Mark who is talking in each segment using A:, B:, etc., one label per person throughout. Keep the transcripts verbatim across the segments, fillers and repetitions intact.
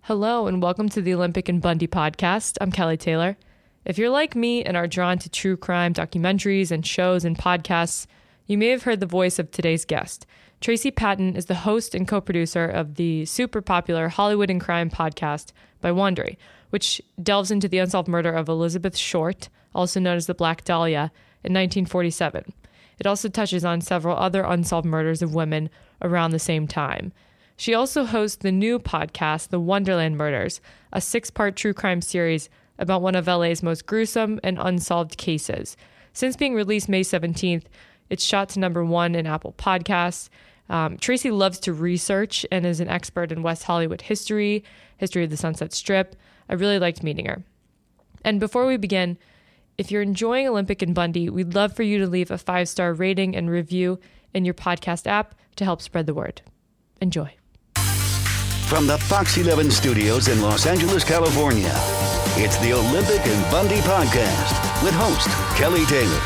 A: Hello and welcome to the Olympic and Bundy podcast. I'm Kelly Taylor. If you're like me and are drawn to true crime documentaries and shows and podcasts, you may have heard the voice of today's guest. Tracy Patton is the host and co-producer of the super popular Hollywood and Crime podcast by Wondery, which delves into the unsolved murder of Elizabeth Short, also known as the Black Dahlia, in nineteen forty-seven. It also touches on several other unsolved murders of women around the same time. She also hosts the new podcast, The Wonderland Murders, a six-part true crime series about one of L A's most gruesome and unsolved cases. Since being released May seventeenth, it's shot to number one in Apple Podcasts. Um, Tracy loves to research and is an expert in West Hollywood history, history of the Sunset Strip. I really liked meeting her. And before we begin, if you're enjoying Olympic and Bundy, we'd love for you to leave a five-star rating and review in your podcast app to help spread the word. Enjoy.
B: From the Fox eleven studios in Los Angeles, California, it's the Olympic and Bundy podcast with host Kelly Taylor.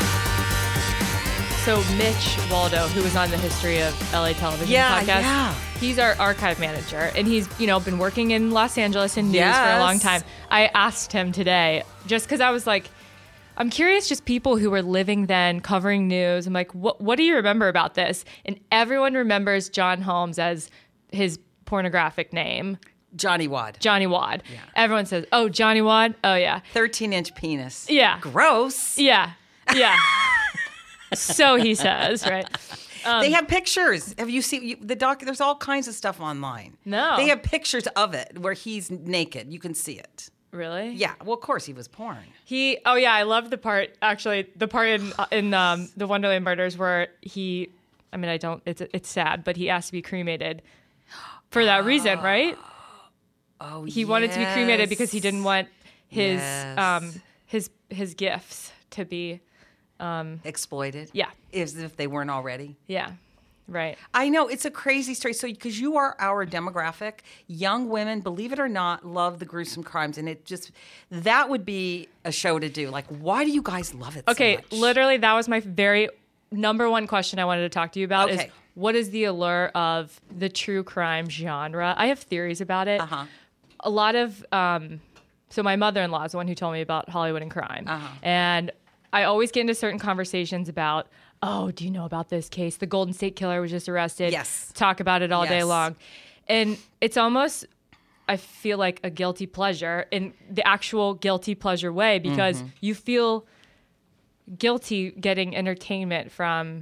A: So Mitch Waldo, who was on the History of L A Television
C: yeah,
A: podcast,
C: yeah.
A: he's our archive manager, and he's, you know, been working in Los Angeles in news
C: yes.
A: for a long time. I asked him today, just because I was like, I'm curious, just people who were living then, covering news. I'm like, what, what do you remember about this? And everyone remembers John Holmes as his pornographic name.
C: Johnny Wad.
A: Johnny Wad.
C: Yeah.
A: Everyone says, oh, Johnny Wad? Oh, yeah.
C: thirteen-inch penis.
A: Yeah.
C: Gross.
A: Yeah. Yeah. So he says, right? Um,
C: they have pictures. Have you seen you, the doc? There's all kinds of stuff online.
A: No.
C: They have pictures of it where he's naked. You can see it.
A: Really?
C: Yeah. Well, of course he was porn.
A: He. Oh yeah, I love the part. Actually, the part in in um, the Wonderland Murders where he. I mean, I don't. It's it's sad, but he asked to be cremated for that reason, right?
C: Oh,
A: He
C: yes.
A: wanted to be cremated because he didn't want his
C: Yes.
A: um his his gifts to be. Um,
C: exploited.
A: Yeah.
C: As if they weren't already.
A: Yeah. Right.
C: I know, it's a crazy story. So, because you are our demographic, young women, believe it or not, love the gruesome crimes, and it just that would be a show to do. Like, why do you guys love it?
A: Okay,
C: so much?
A: literally, that was my very number one question I wanted to talk to you about.
C: Okay.
A: Is what is the allure of the true crime genre? I have theories about it.
C: Uh-huh.
A: A lot of um, so my mother-in-law is the one who told me about Hollywood and crime,
C: Uh-huh.
A: and I always get into certain conversations about, oh, do you know about this case? The Golden State Killer was just arrested.
C: Yes.
A: Talk about it all day
C: Yes.
A: long. And it's almost, I feel like a guilty pleasure in the actual guilty pleasure way because
C: Mm-hmm.
A: you feel guilty getting entertainment from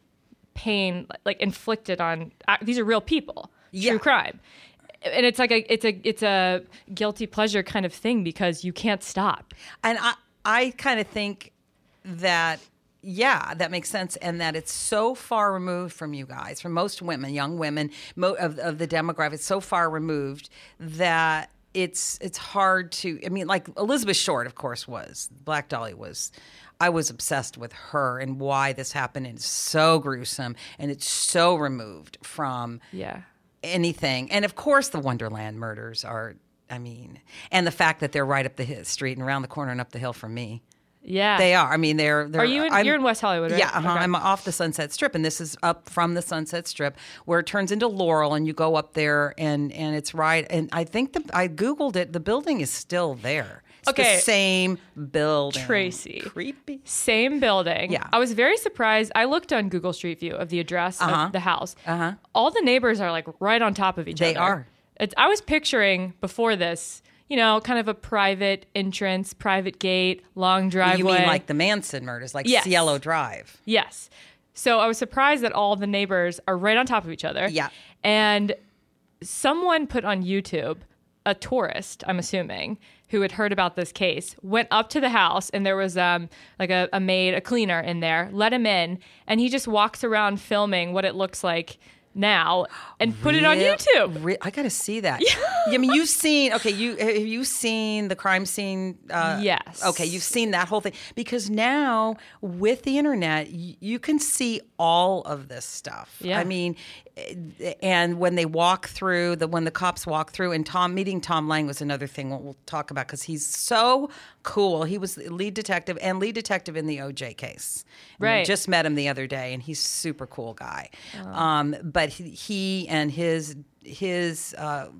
A: pain, like inflicted on, uh, these are real people,
C: Yeah.
A: true crime. And it's like a, it's a, it's a guilty pleasure kind of thing because you can't stop.
C: And I, I kind of think that, yeah, that makes sense, and that it's so far removed from you guys, from most women, young women mo- of, of the demographic, it's so far removed that it's it's hard to. I mean, like Elizabeth Short, of course, was Black Dahlia was. I was obsessed with her and why this happened, and it's so gruesome, and it's so removed from
A: Yeah.
C: anything. And of course, the Wonderland Murders are. I mean, and the fact that they're right up the hi- street and around the corner and up the hill from me.
A: Yeah.
C: They are. I mean, they're. they're
A: Are you in,
C: I'm-
A: you're in West Hollywood, right?
C: Yeah, uh-huh.
A: Okay.
C: I'm off the Sunset Strip, and this is up from the Sunset Strip, where it turns into Laurel, and you go up there, and and it's right. And I think the I googled it. The building is still there. It's
A: Okay.
C: the same building.
A: Tracy.
C: Creepy.
A: Same building.
C: Yeah.
A: I was very surprised. I looked on Google Street View of the address
C: Uh-huh.
A: of the house.
C: Uh-huh.
A: All the neighbors are like right on top of each
C: They
A: other.
C: are.
A: It's, I was picturing before this, you know, kind of a private entrance, private gate, long driveway.
C: You mean like the Manson murders, like
A: Yes.
C: Cielo Drive?
A: Yes. So I was surprised that all the neighbors are right on top of each other.
C: Yeah.
A: And someone put on YouTube, a tourist, I'm assuming, who had heard about this case, went up to the house and there was um like a, a maid, a cleaner in there, let him in, and he just walks around filming what it looks like now and put it on
C: Real-
A: YouTube.
C: Re- I got to see that. Yeah. I mean, you've seen, okay, you have you seen the crime scene? Uh,
A: Yes.
C: Okay, you've seen that whole thing. Because now, with the internet, y- you can see all of this stuff.
A: Yeah.
C: I mean, eh, and when they walk through, the when the cops walk through, and Tom, meeting Tom Lang was another thing we'll, we'll talk about, because he's so cool. He was the lead detective and lead detective in the O J case. And I
A: Right.
C: just met him the other day, and he's a super cool guy. Um, but he, he and his his uh,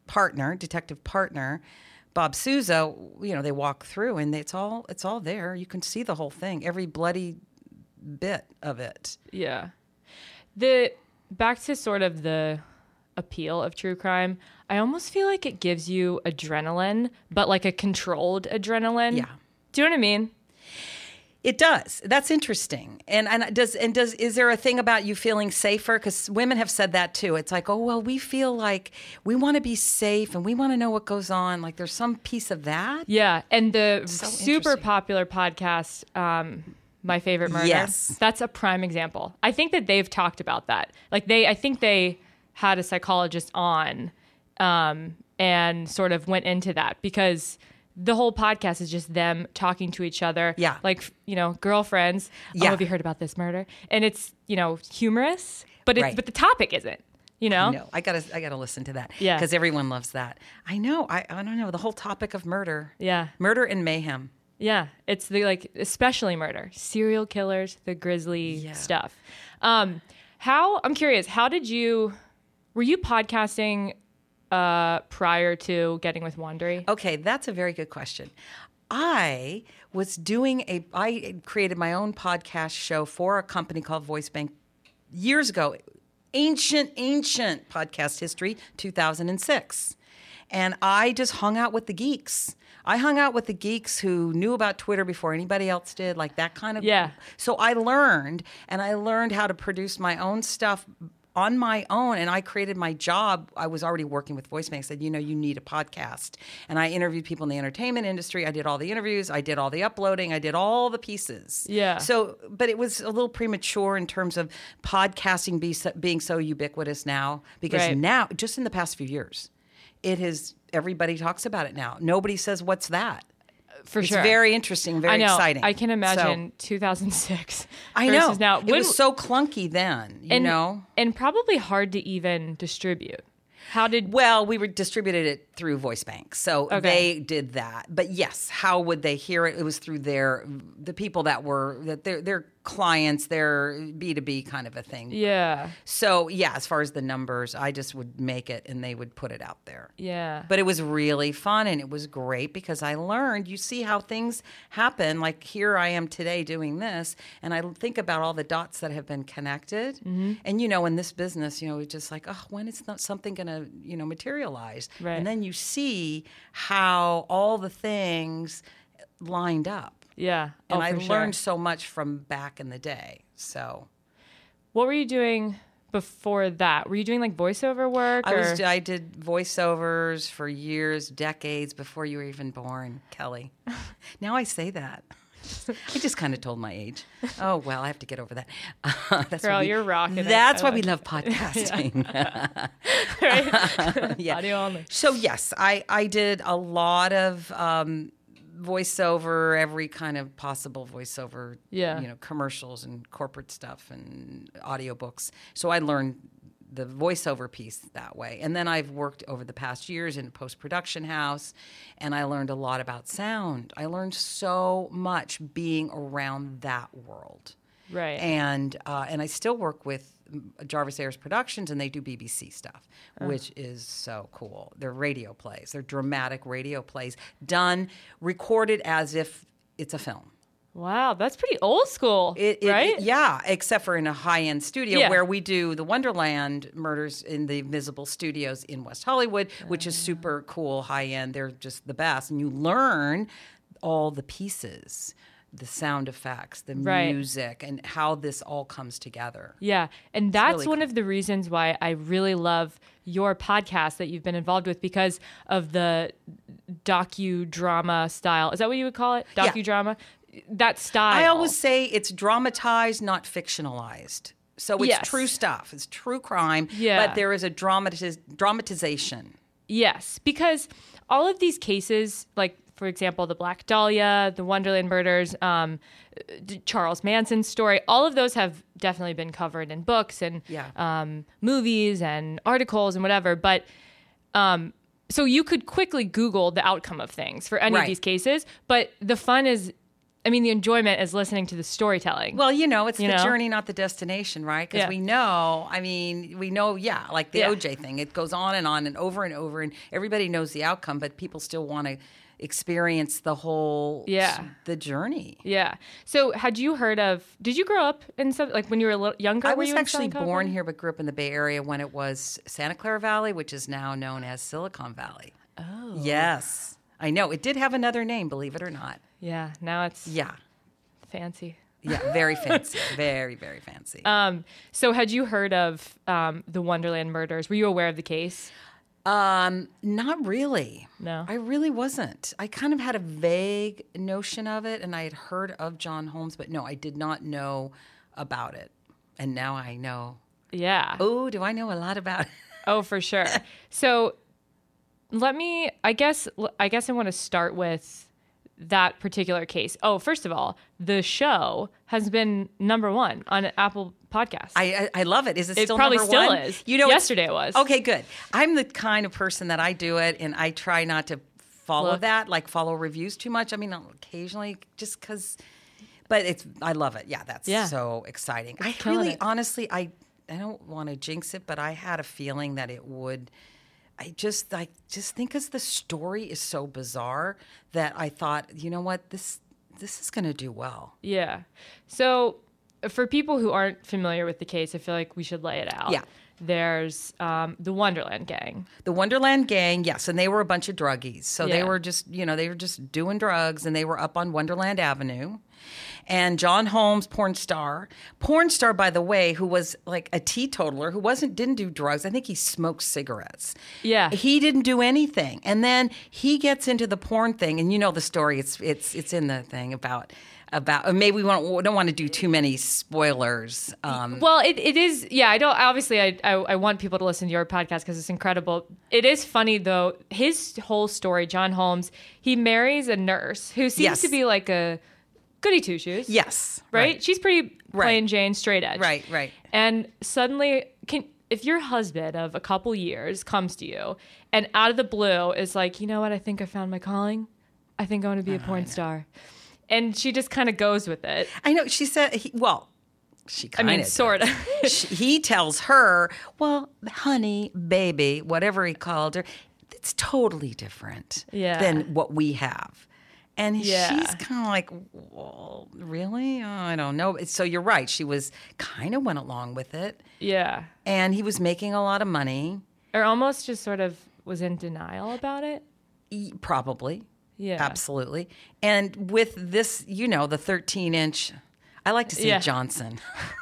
C: partner, detective partner, Bob Souza, you know, they walk through and it's all it's all there. You can see the whole thing, every bloody bit of it.
A: Yeah. The back to sort of the appeal of true crime, I almost feel like it gives you adrenaline, but like a controlled adrenaline.
C: Yeah.
A: Do you know what I mean?
C: It does. That's interesting. And and does and does is there a thing about you feeling safer? Because women have said that too. It's like, oh well, we feel like we want to be safe and we want to know what goes on. Like there's some piece of that.
A: Yeah, and the
C: So
A: super
C: interesting.
A: popular podcast, um, My Favorite Murder.
C: Yes.
A: That's a prime example. I think that they've talked about that. Like they, I think they had a psychologist on, um, and sort of went into that because the whole podcast is just them talking to each other.
C: Yeah.
A: Like, you know, girlfriends.
C: Yeah.
A: Oh, have you heard about this murder? And it's, you know, humorous, but it's,
C: Right.
A: but the topic isn't, you know?
C: No, I gotta I gotta listen to that.
A: Yeah.
C: Because everyone loves that. I know. I I don't know. The whole topic of murder.
A: Yeah.
C: Murder and mayhem.
A: Yeah, it's the like especially murder, serial killers, the grisly
C: Yeah.
A: stuff. Um, how I'm curious, how did you were you podcasting uh, prior to getting with Wandery?
C: Okay, that's a very good question. I was doing a I created my own podcast show for a company called VoiceBank years ago. Ancient, ancient podcast history, two thousand six. And I just hung out with the geeks. I hung out with the geeks who knew about Twitter before anybody else did, like that kind of.
A: Yeah.
C: So I learned, and I learned how to produce my own stuff on my own, and I created my job. I was already working with VoiceBank. I said, you know, you need a podcast. And I interviewed people in the entertainment industry. I did all the interviews. I did all the uploading. I did all the pieces.
A: Yeah.
C: So, but it was a little premature in terms of podcasting be so, being so ubiquitous now, because
A: Right.
C: now, just in the past few years, it has, everybody talks about it now. Nobody says, what's that?
A: For
C: It's
A: sure.
C: very interesting, very
A: I know.
C: exciting.
A: I can imagine
C: So,
A: two thousand six.
C: I know.
A: versus now.
C: It
A: When-
C: was so clunky then, you
A: and,
C: know?
A: and probably hard to even distribute. How did
C: Well, we were distributed it through VoiceBank, so
A: Okay.
C: they did that. But yes, how would they hear it? It was through their the people that were that their their clients, their B two B kind of a thing.
A: yeah,
C: So yeah, as far as the numbers, I just would make it and they would put it out there.
A: yeah,
C: But it was really fun and it was great because I learned, you see how things happen. Like here I am today doing this and I think about all the dots that have been connected.
A: Mm-hmm.
C: And, you know, in this business, you know, it's just like, oh, when is not something going to, you know, materialize?
A: Right.
C: And then you see how all the things lined up.
A: yeah.
C: And
A: oh,
C: I
A: for sure.
C: learned so much from back in the day. So
A: What were you doing before that? Were you doing like voiceover work?
C: I
A: or?
C: was I did voiceovers for years, decades before you were even born, Kelly. Now I say that. I just kind of told my age. Oh well, I have to get over that. Uh, that's
A: Girl,
C: why we,
A: you're rocking it.
C: That's
A: I
C: why we
A: like
C: love podcasting.
A: right?
C: Yeah.
A: Audio only.
C: So yes, I I did a lot of um, voiceover, every kind of possible voiceover.
A: Yeah.
C: You know, commercials and corporate stuff and audiobooks. So I learned the voiceover piece that way. And then I've worked over the past years in a post-production house, and I learned a lot about sound. I learned so much being around that world.
A: Right.
C: And uh, and I still work with Jarvis Ayers Productions, and they do B B C stuff, which is so cool. They're radio plays. They're dramatic radio plays done, recorded as if it's a film.
A: Wow, that's pretty old school,
C: It, it-
A: right?
C: it- yeah, except for in a high-end studio
A: Yeah.
C: where we do the Wonderland murders in the Visible Studios in West Hollywood, which is super cool, high-end. They're just the best. And you learn all the pieces, the sound effects, the
A: Right.
C: music, and how this all comes together.
A: Yeah. And that's
C: really
A: one
C: cool.
A: of the reasons why I really love your podcast that you've been involved with, because of the docudrama style. Is that what you would call it?
C: Yeah.
A: Docudrama? That style.
C: I always say it's dramatized, not fictionalized. So it's
A: Yes.
C: true stuff. It's true crime,
A: Yeah.
C: but there is a dramatiz- dramatization.
A: Yes, because all of these cases, like, for example, the Black Dahlia, the Wonderland murders, um, d- Charles Manson's story, all of those have definitely been covered in books and
C: Yeah.
A: um, movies and articles and whatever. But um, so you could quickly Google the outcome of things for any of
C: Right.
A: these cases. But the fun is I mean, the enjoyment is listening to the storytelling.
C: Well, you know, it's
A: You
C: the
A: know?
C: journey, not the destination, right? Because
A: Yeah.
C: we know, I mean, we know, yeah, like the
A: Yeah.
C: O J thing. It goes on and on and over and over, and everybody knows the outcome, but people still want to experience the whole,
A: Yeah.
C: the journey.
A: Yeah. So, had you heard of? Did you grow up in some like when you were a little younger?
C: I
A: were
C: was
A: you in
C: actually
A: Southern
C: born
A: California?
C: here, but grew up in the Bay Area when it was Santa Clara Valley, which is now known as Silicon Valley.
A: Oh.
C: Yes. I know. It did have another name, believe it or not.
A: Yeah. Now it's
C: Yeah.
A: fancy.
C: Yeah. Very fancy. very, very fancy.
A: Um. So, had you heard of um, the Wonderland murders? Were you aware of the case?
C: Um, not really.
A: No.
C: I really wasn't. I kind of had a vague notion of it, and I had heard of John Holmes, but no, I did not know about it. And now I know.
A: Yeah.
C: Oh, do I know a lot about it?
A: Oh, for sure. So, let me. I guess. I guess I want to start with that particular case. Oh, first of all, the show has been number one on Apple Podcasts.
C: I, I I love it. Is it,
A: It
C: still
A: probably
C: number
A: still
C: one?
A: is.
C: You know, it's-
A: Yesterday it was.
C: Okay, good. I'm the kind of person that I do it, and I try not to follow
A: Look.
C: that, like follow reviews too much. I mean, I'll occasionally, just because. But it's I love it. Yeah, that's
A: Yeah.
C: so exciting. I
A: killing
C: really,
A: it.
C: honestly, I I don't want to jinx it, but I had a feeling that it would. I just I just think because the story is so bizarre that I thought, you know what, this this is going to do well.
A: Yeah. So, for people who aren't familiar with the case, I feel like we should lay it out.
C: Yeah.
A: There's um, the Wonderland Gang.
C: The Wonderland Gang, yes, and they were a bunch of druggies. So they
A: Yeah.
C: were just, you know, they were just doing drugs, and they were up on Wonderland Avenue. And John Holmes, porn star, porn star, by the way, who was like a teetotaler, who wasn't didn't do drugs. I think he smoked cigarettes.
A: Yeah.
C: he didn't do anything, and then he gets into the porn thing, and you know the story. It's it's it's in the thing about. About maybe we, want, we don't want to do too many spoilers. Um,
A: Well, it, it is, yeah, I don't, obviously, I, I, I want people to listen to your podcast because it's incredible. It is funny, though, his whole story, John Holmes, he marries a nurse who seems
C: Yes.
A: to be like a goody two shoes.
C: yes,
A: Right? She's pretty
C: Right.
A: plain Jane, straight edge.
C: Right, right.
A: And suddenly, can if your husband of a couple years comes to you and out of the blue is like, you know what, I think I found my calling. I think I want to be a porn star. And she just kind of goes with it.
C: I know. She said, he, well, she
A: I
C: kind of
A: mean, sort of.
C: He tells her, well, honey, baby, whatever he called her, it's totally different
A: Yeah.
C: than what we have. And
A: Yeah.
C: she's kind of like, well, really? Oh, I don't know. So you're right. She was kind of went along with it.
A: Yeah.
C: And he was making a lot of money,
A: Or almost just sort of was in denial about it.
C: E- probably.
A: Yeah.
C: Absolutely. And with this, you know, the thirteen inch, I like to say
A: Yeah.
C: Johnson.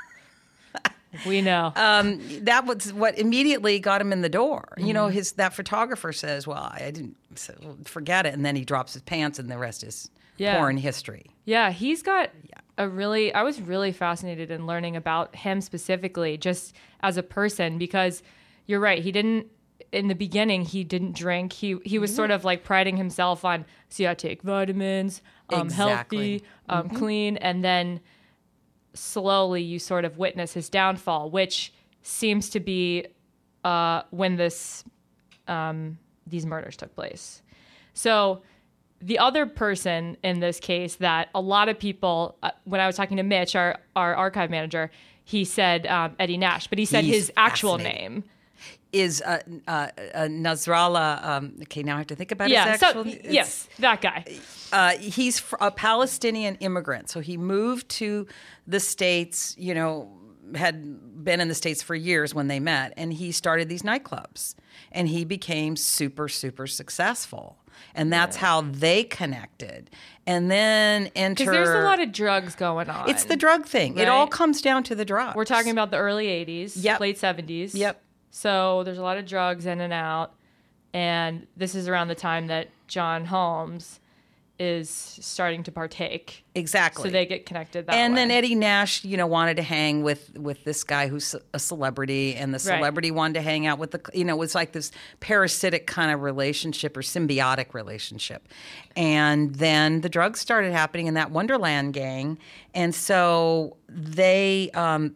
A: We know.
C: um, that was what immediately got him in the door.
A: Mm-hmm.
C: You know, his that photographer says, "Well, I didn't so forget it," and then he drops his pants, and the rest is
A: Yeah.
C: porn history.
A: Yeah, he's got a really, I was really fascinated in learning about him specifically just as a person because you're right. He didn't, in the beginning, he didn't drink. He he was sort of like priding himself on, see, I take vitamins, I'm
C: Exactly.
A: healthy, I'm clean. And then slowly you sort of witness his downfall, which seems to be uh, when this um, these murders took place. So the other person in this case that a lot of people, uh, when I was talking to Mitch, our, our archive manager, he said um, Eddie Nash, but he said
C: He's He's
A: his actual
C: fascinating.
A: name.
C: Is uh, uh, uh, Nasrallah? Um, okay, now I have to think about
A: Yeah,
C: his
A: so,
C: actual. it's-
A: yes, that guy.
C: Uh, he's fr- a Palestinian immigrant, so he moved to the States. You know, had been in the States for years when they met, and he started these nightclubs, and he became super, super successful, and that's how they connected. And then enter.
A: Because there's a lot of drugs going on.
C: It's the drug thing. It all
A: Right?
C: comes down to the drugs.
A: We're talking about the early eighties,
C: Yep.
A: late seventies.
C: Yep.
A: So there's a lot of drugs in and out. And this is around the time that John Holmes is starting to partake.
C: exactly.
A: So they get connected that
C: and
A: way.
C: then Eddie Nash, you know, wanted to hang with with this guy who's a celebrity, and the
A: Right.
C: celebrity wanted to hang out with the, you know, it was like this parasitic kind of relationship or symbiotic relationship. And then the drugs started happening in that Wonderland gang, and so they, um,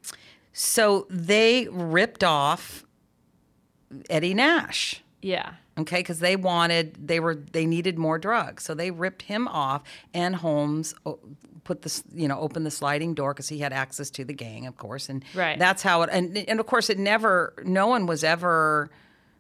C: so they ripped off Eddie Nash.
A: Yeah.
C: Okay, because they wanted, they were, they needed more drugs, so they ripped him off. And Holmes o- put this, you know, opened the sliding door because he had access to the gang, of course, and
A: Right.
C: that's how it. And and of course, it never. No one was ever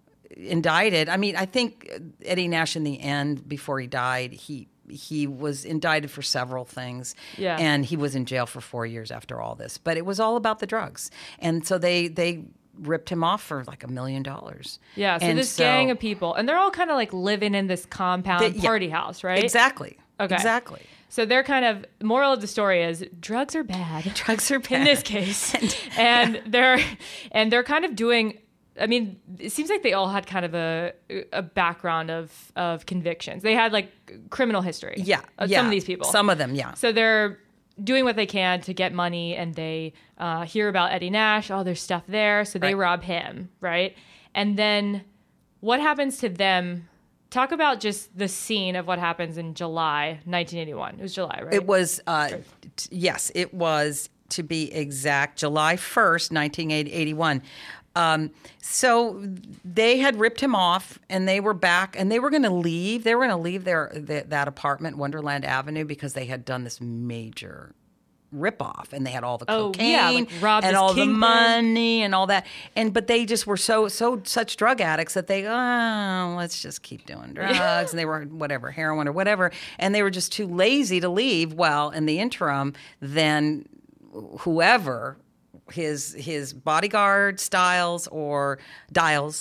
C: indicted. I mean, I think Eddie Nash, in the end, before he died, he he was indicted for several things,
A: Yeah.
C: and he was in jail for four years after all this. But it was all about the drugs, and so they they. ripped him off for like a million dollars.
A: Yeah, so
C: And
A: this gang of people, and they're all kind of like living in this compound
C: They- yeah.
A: party house, right?
C: Exactly.
A: Okay.
C: Exactly.
A: So they're kind of, moral of the story is drugs are bad.
C: Drugs are bad.
A: In this case. and they're and they're kind of doing, I mean, it seems like they all had kind of a a background of of convictions. They had like criminal history.
C: Yeah.
A: Of
C: yeah.
A: some of these people.
C: Some of them, yeah.
A: So they're doing what they can to get money, and they uh, hear about Eddie Nash. Oh, there's stuff there. So they
C: Right.
A: rob him, right? And then what happens to them? Talk about just the scene of what happens in July nineteen eighty-one. It was July, right?
C: It was, uh, t- yes, it was, to be exact, July first, nineteen eighty-one. Um, so they had ripped him off, and they were back, and they were going to leave. They were going to leave their, their that apartment, Wonderland Avenue, because they had done this major ripoff, and they had all the
A: Oh,
C: cocaine
A: yeah, like robbed
C: and
A: this
C: all the
A: kingpin.
C: money and all that. And but they just were so so such drug addicts that they oh let's just keep doing drugs, and they were whatever heroin or whatever, and they were just too lazy to leave. Well, in the interim, then whoever. his his bodyguard Styles or Dials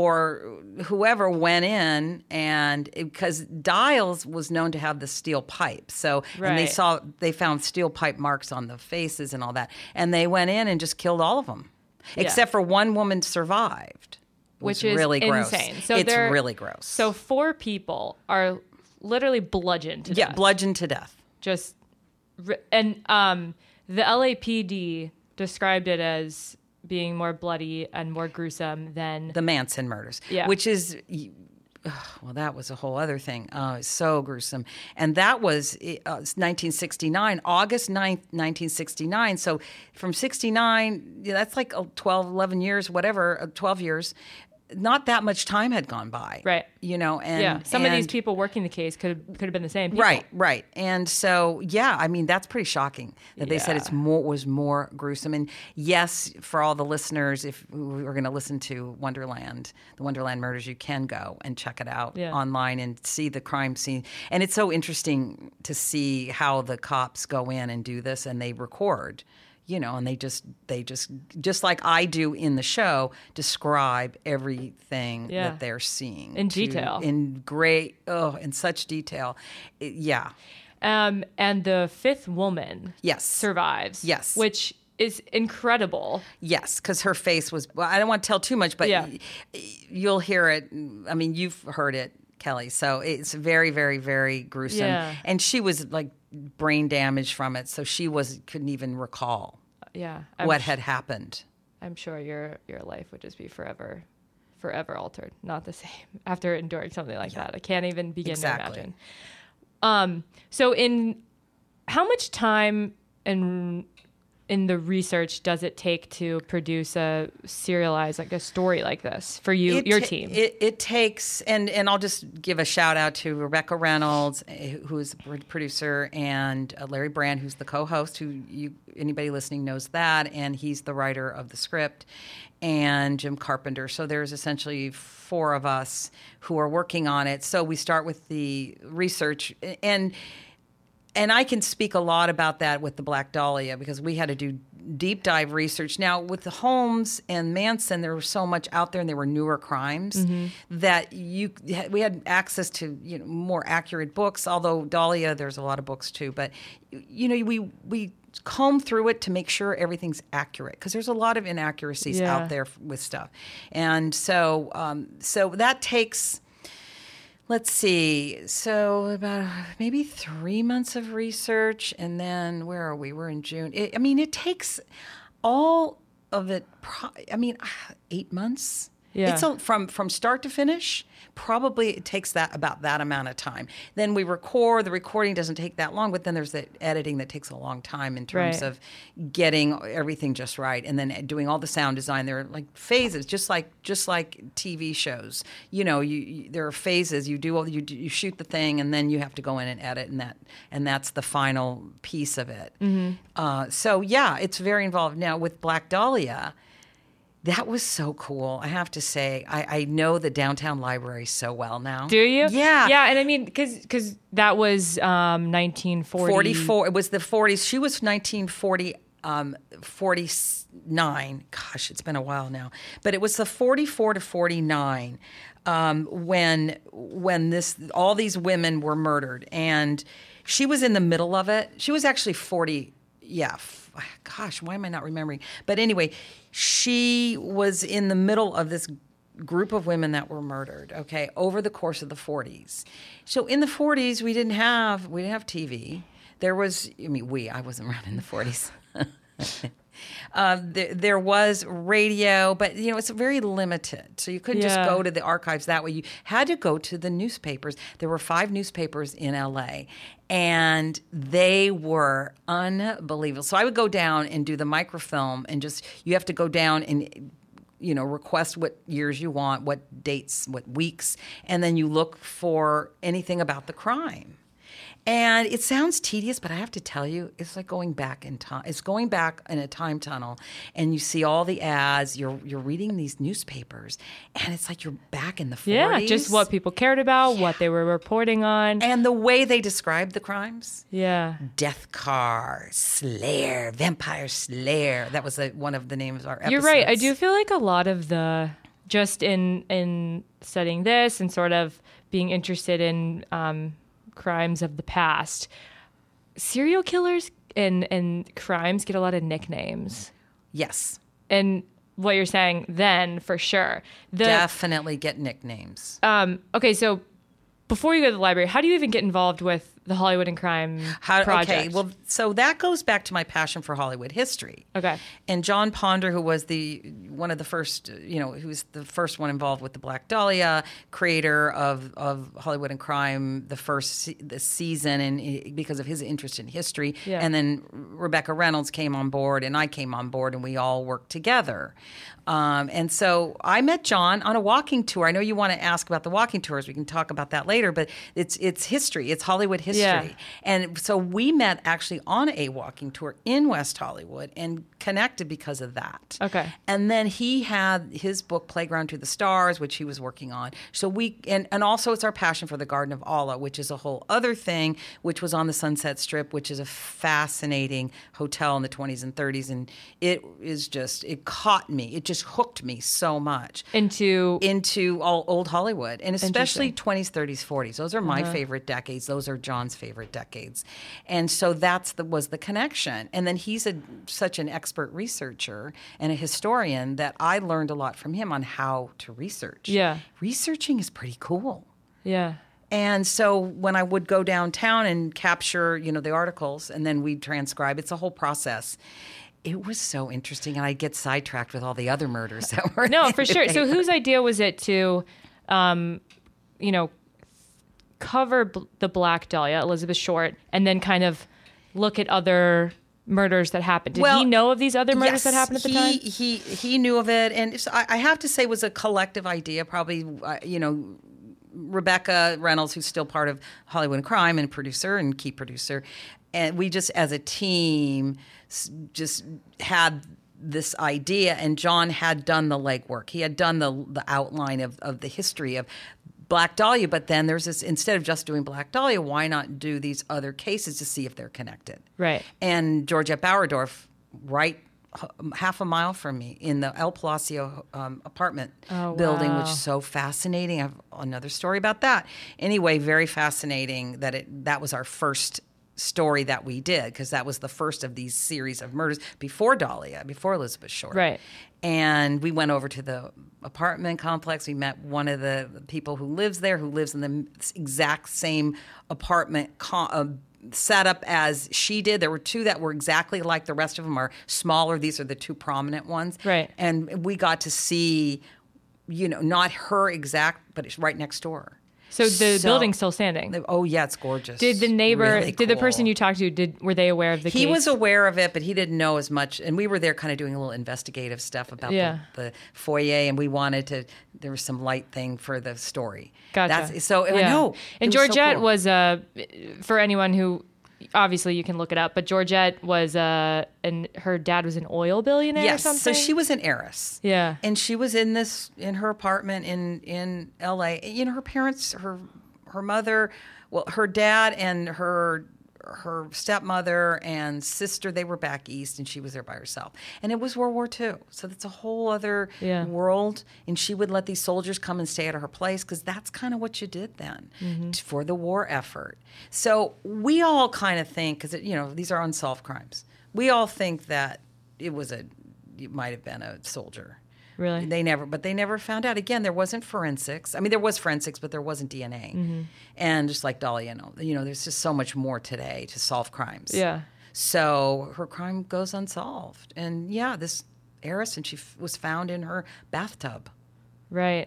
C: or whoever went in, and because Dials was known to have the steel pipe, so and they
A: Right.
C: saw they found steel pipe marks on the faces and all that, and they went in and just killed all of them,
A: Yeah.
C: except for one woman survived,
A: Which
C: was
A: is
C: really gross.
A: insane. So
C: it's
A: they're-
C: really gross.
A: So four people are literally bludgeoned to
C: yeah,
A: death.
C: bludgeoned to death.
A: Just ri- and um, the L A P D described it as being more bloody and more gruesome than
C: The Manson murders,
A: Yeah.
C: which is, ugh, well, that was a whole other thing. Oh, it's so gruesome. And that was uh, nineteen sixty-nine, August ninth, nineteen sixty-nine. So from sixty-nine, yeah, that's like uh, twelve, eleven years, whatever, uh, twelve years. Not that much time had gone by.
A: Right.
C: You know, and
A: yeah. Some of these
C: and-
A: people working the case could could have been the same people.
C: Right, right. And so, yeah, I mean, that's pretty shocking that they said
A: Yeah.
C: it's more was more gruesome. And yes, for all the listeners, if we are going to listen to Wonderland, the Wonderland Murders, you can go and check it out
A: Yeah.
C: online and see the crime scene. And it's so interesting to see how the cops go in and do this, and they record. You know, and they just they just just like I do in the show, describe everything
A: Yeah.
C: that they're seeing
A: In
C: to-
A: detail.
C: in great oh, in such detail. It- yeah.
A: Um, and the fifth woman
C: Yes.
A: survives.
C: Yes.
A: Which is incredible.
C: Yes, because her face was. Well, I don't want to tell too much, but
A: Yeah.
C: y- you'll hear it. I mean, you've heard it, Kelly. So it's very, very, very gruesome.
A: Yeah.
C: And she was like brain damaged from it, so she was couldn't even recall
A: Yeah. I'm
C: what
A: sh-
C: had happened.
A: I'm sure your your life would just be forever, forever altered. Not the same after enduring something like that. I can't even begin
C: Exactly.
A: to imagine. Um. So, in how much time in in the research does it take to produce a serialized like a story like this for you,
C: It
A: your
C: ta-
A: team?
C: It, it takes, and, and I'll just give a shout out to Rebecca Reynolds, eh, who's the producer, and uh, Larry Brand, who's the co-host, who you anybody listening knows that, and he's the writer of the script, and Jim Carpenter. So there's essentially four of us who are working on it. So we start with the research, and and I can speak a lot about that with the Black Dahlia because we had to do deep dive research. Now, with the Holmes and Manson, there was so much out there, and there were newer crimes that you we had access to, you know, more accurate books. Although Dahlia, there's a lot of books too, but you know, we we comb through it to make sure everything's accurate because there's a lot of inaccuracies
A: Yeah.
C: out there with stuff, and so um, so that takes. Let's see. So about maybe three months of research, and then where are we? We're in June. It, I mean, it takes all of it. Pro- I mean, eight months.
A: Yeah.
C: It's a, from from start to finish. Probably it takes that about that amount of time. Then we record. The recording doesn't take that long, but then there's the editing that takes a long time in terms
A: Right.
C: of getting everything just right, and then doing all the sound design. There are like phases, just like just like T V shows. You know, you, you there are phases. You do all you do, you shoot the thing, and then you have to go in and edit, and that and that's the final piece of it.
A: Mm-hmm.
C: Uh, so yeah, it's very involved. Now with Black Dahlia. That was so cool. I have to say, I, I know the downtown library so well now.
A: Do you?
C: Yeah.
A: Yeah, and I mean, because that was um, nineteen forty.
C: forty-four. It was the forties. She was nineteen forty, um, forty-nine. Gosh, it's been a while now. But it was the forty-four to forty-nine um, when when this all these women were murdered, and she was in the middle of it. She was actually forty. Yeah. Gosh, why am I not remembering? But anyway, she was in the middle of this group of women that were murdered, okay, over the course of the forties. So in the forties, we didn't have we didn't have T V. There was, I mean, we, I wasn't around in the forties. Uh, there, there was radio, but you know it's very limited. So you couldn't
A: Yeah.
C: just go to the archives that way. You had to go to the newspapers. There were five newspapers in L A, and they were unbelievable. So I would go down and do the microfilm, and just you have to go down and you know request what years you want, what dates, what weeks, and then you look for anything about the crime. And it sounds tedious, but I have to tell you, it's like going back in time. It's going back in a time tunnel, and you see all the ads. You're you're reading these newspapers, and it's like you're back in the forties.
A: Yeah, just what people cared about, what they were reporting on.
C: And the way they described the crimes.
A: Yeah.
C: Death Car, Slayer, Vampire Slayer. That was a, one of the names of our episodes.
A: You're right. I do feel like a lot of the, just in in studying this and sort of being interested in um, crimes of the past, serial killers and, and crimes get a lot of nicknames.
C: Yes.
A: And what you're saying then, for sure. The,
C: Definitely get nicknames.
A: um, okay, so before you go to the library, how do you even get involved with the Hollywood and Crime
C: How,
A: project?
C: okay, well, so that goes back to my passion for Hollywood history.
A: Okay.
C: And John Ponder, who was the one of the first, you know, who was the first one involved with the Black Dahlia, creator of, of Hollywood and Crime, the first se- the season, and he- because of his interest in history.
A: Yeah.
C: And then Rebecca Reynolds came on board, and I came on board, and we all worked together. Um, and so I met John on a walking tour. I know you want to ask about the walking tours. We can talk about that later, but it's it's history. It's Hollywood history.
A: Yeah.
C: And so we met actually on a walking tour in West Hollywood and connected because of that.
A: Okay.
C: And then he had his book Playground to the Stars, which he was working on. So we and, and also it's our passion for the Garden of Allah, which is a whole other thing, which was on the Sunset Strip, which is a fascinating hotel in the twenties and thirties. And it is just, it caught me. It just hooked me so much
A: Into
C: into all old Hollywood, and especially
A: Interesting.
C: twenties, thirties, forties. Those are my favorite decades. Those are John's favorite decades, and so that's the was the connection. And then he's a such an expert researcher and a historian that I learned a lot from him on how to research.
A: Yeah.
C: Researching is pretty cool.
A: yeah.
C: And so when I would go downtown and capture, you know, the articles, and then we'd transcribe, it's a whole process. It was so interesting, and I'd get sidetracked with all the other murders that were
A: No,
C: in
A: for
C: the
A: sure. So
C: paper.
A: whose idea was it to, um, you know, cover b- the Black Dahlia, Elizabeth Short, and then kind of look at other murders that happened? Did
C: Well,
A: he know of these other murders
C: Yes,
A: that happened at the
C: he,
A: time?
C: He he knew of it, and so I, I have to say, it was a collective idea. Probably, uh, you know, Rebecca Reynolds, who's still part of Hollywood and Crime and producer and key producer, and we just as a team s- just had this idea. And John had done the legwork. He had done the the outline of of the history of Black Dahlia, but then there's this, instead of just doing Black Dahlia, why not do these other cases to see if they're connected?
A: Right.
C: And Georgette Bauerdorf, right h- half a mile from me in the El Palacio um, apartment
A: Oh,
C: building,
A: wow.
C: which is so fascinating. I have another story about that. Anyway, very fascinating that it that was our first story that we did, because that was the first of these series of murders before Dahlia, before Elizabeth Short.
A: Right.
C: And we went over to the apartment complex. We met one of the people who lives there, who lives in the exact same apartment co- uh, setup as she did. There were two that were exactly like. The rest of them are smaller. These are the two prominent ones.
A: Right.
C: And we got to see you know, not her exact, but it's right next door.
A: So the
C: So-
A: building's still standing.
C: Oh yeah, it's gorgeous.
A: Did the neighbor,
C: Really
A: did the
C: cool.
A: person you talked to, did were they aware of the
C: He
A: case?
C: was aware of it, but he didn't know as much. And we were there kind of doing a little investigative stuff about
A: Yeah.
C: the, the foyer, and we wanted to, there was some light thing for the story.
A: Gotcha.
C: That's, so,
A: Yeah.
C: no.
A: And
C: it was so
A: Georgette
C: cool.
A: was, uh, for anyone who, obviously you can look it up, but Georgette was, uh, and her dad was an oil billionaire
C: Yes,
A: or something?
C: so she was an heiress.
A: Yeah.
C: And she was in this, in her apartment in, in L A. You know, her parents, her her mother, well, her dad and her her stepmother and sister, they were back east, and she was there by herself. And it was World War Two, so that's a whole other
A: Yeah.
C: world. And she would let these soldiers come and stay at her place because that's kind of what you did then
A: Mm-hmm.
C: t- for the war effort. So we all kind of think, because you know these are unsolved crimes, we all think that it was a, it might have been a soldier.
A: Really?
C: They never, but they never found out. Again, there wasn't forensics. I mean, there was forensics, but there wasn't D N A.
A: Mm-hmm.
C: And just like Dahlia, you know, you know, there's just so much more today to solve crimes.
A: Yeah.
C: So her crime goes unsolved. And yeah, this heiress, and she f- was found in her bathtub.
A: Right.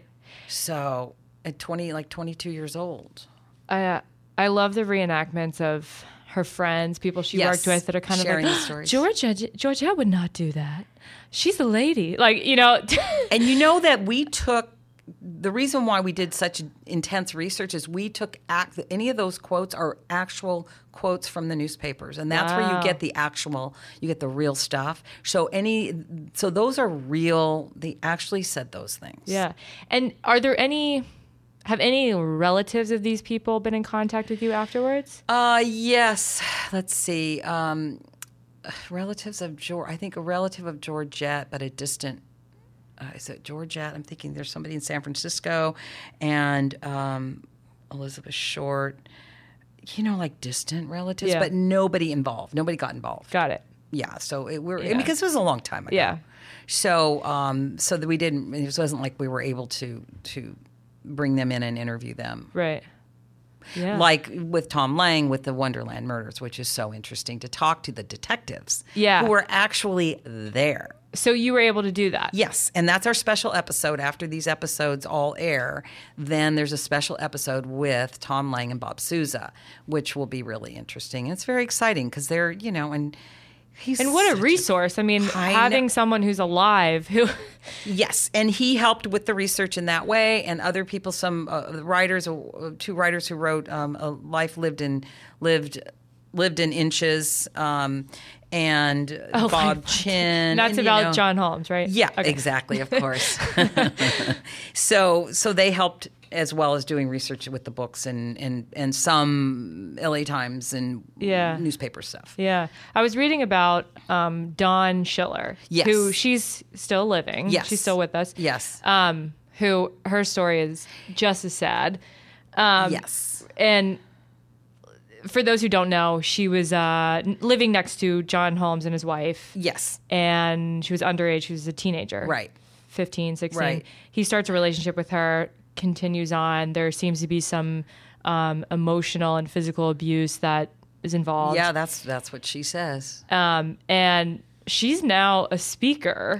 C: So at twenty, like twenty-two years old.
A: I, uh, I love the reenactments of her friends, people she
C: Yes.
A: worked with that are kind
C: Sharing
A: of
C: the
A: like,
C: stories.
A: Georgia, Georgette would not do that. She's a lady. Like, you know.
C: And you know that we took, the reason why we did such intense research is we took, act, any of those quotes are actual quotes from the newspapers. And that's where
A: Wow.
C: you get the actual, you get the real stuff. So any, so those are real, they actually said those things.
A: Yeah. And are there any, have any relatives of these people been in contact with you afterwards?
C: Uh, yes. Let's see. Um, relatives of George, I think a relative of Georgette, but a distant, uh, is it Georgette? I'm thinking there's somebody in San Francisco, and um, Elizabeth Short, you know, like distant relatives,
A: Yeah.
C: but nobody involved. Nobody got involved.
A: Got it.
C: Yeah, so it, we're
A: Yeah.
C: because it was a long time ago.
A: Yeah.
C: So, um, so that we didn't. It wasn't like we were able to to bring them in and interview them.
A: Right. Yeah.
C: Like with Tom Lang with the Wonderland Murders, which is so interesting to talk to the detectives
A: Yeah.
C: who were actually there.
A: So you were able to do that?
C: Yes, and that's our special episode. After these episodes all air, then there's a special episode with Tom Lang and Bob Sousa, which will be really interesting. And it's very exciting because they're, you know, and he's
A: And what a
C: such
A: resource. I mean,
C: I
A: having
C: know.
A: someone who's alive who.
C: Yes, and he helped with the research in that way, and other people, some uh, writers, uh, two writers who wrote um, "A Life Lived in Lived Lived in Inches," um, and
A: Oh,
C: Bob
A: Life-
C: Chin.
A: That's
C: and, you
A: about
C: know-
A: John Holmes, right?
C: Yeah,
A: Okay.
C: exactly, of course. so, so they helped as well as doing research with the books and and and some L A Times and
A: Yeah.
C: newspaper stuff.
A: Yeah. I was reading about um, Dawn Schiller,
C: Yes.
A: who she's still living.
C: Yes.
A: She's still with us.
C: Yes.
A: Um, who her story is just as sad. Um,
C: yes.
A: And for those who don't know, she was uh, n- living next to John Holmes and his wife.
C: Yes.
A: And she was underage. She was a teenager.
C: Right.
A: fifteen, sixteen.
C: Right.
A: He starts a relationship with her, continues on. There seems to be some um, emotional and physical abuse that is involved.
C: Yeah, that's that's what she says.
A: Um, and she's now a speaker,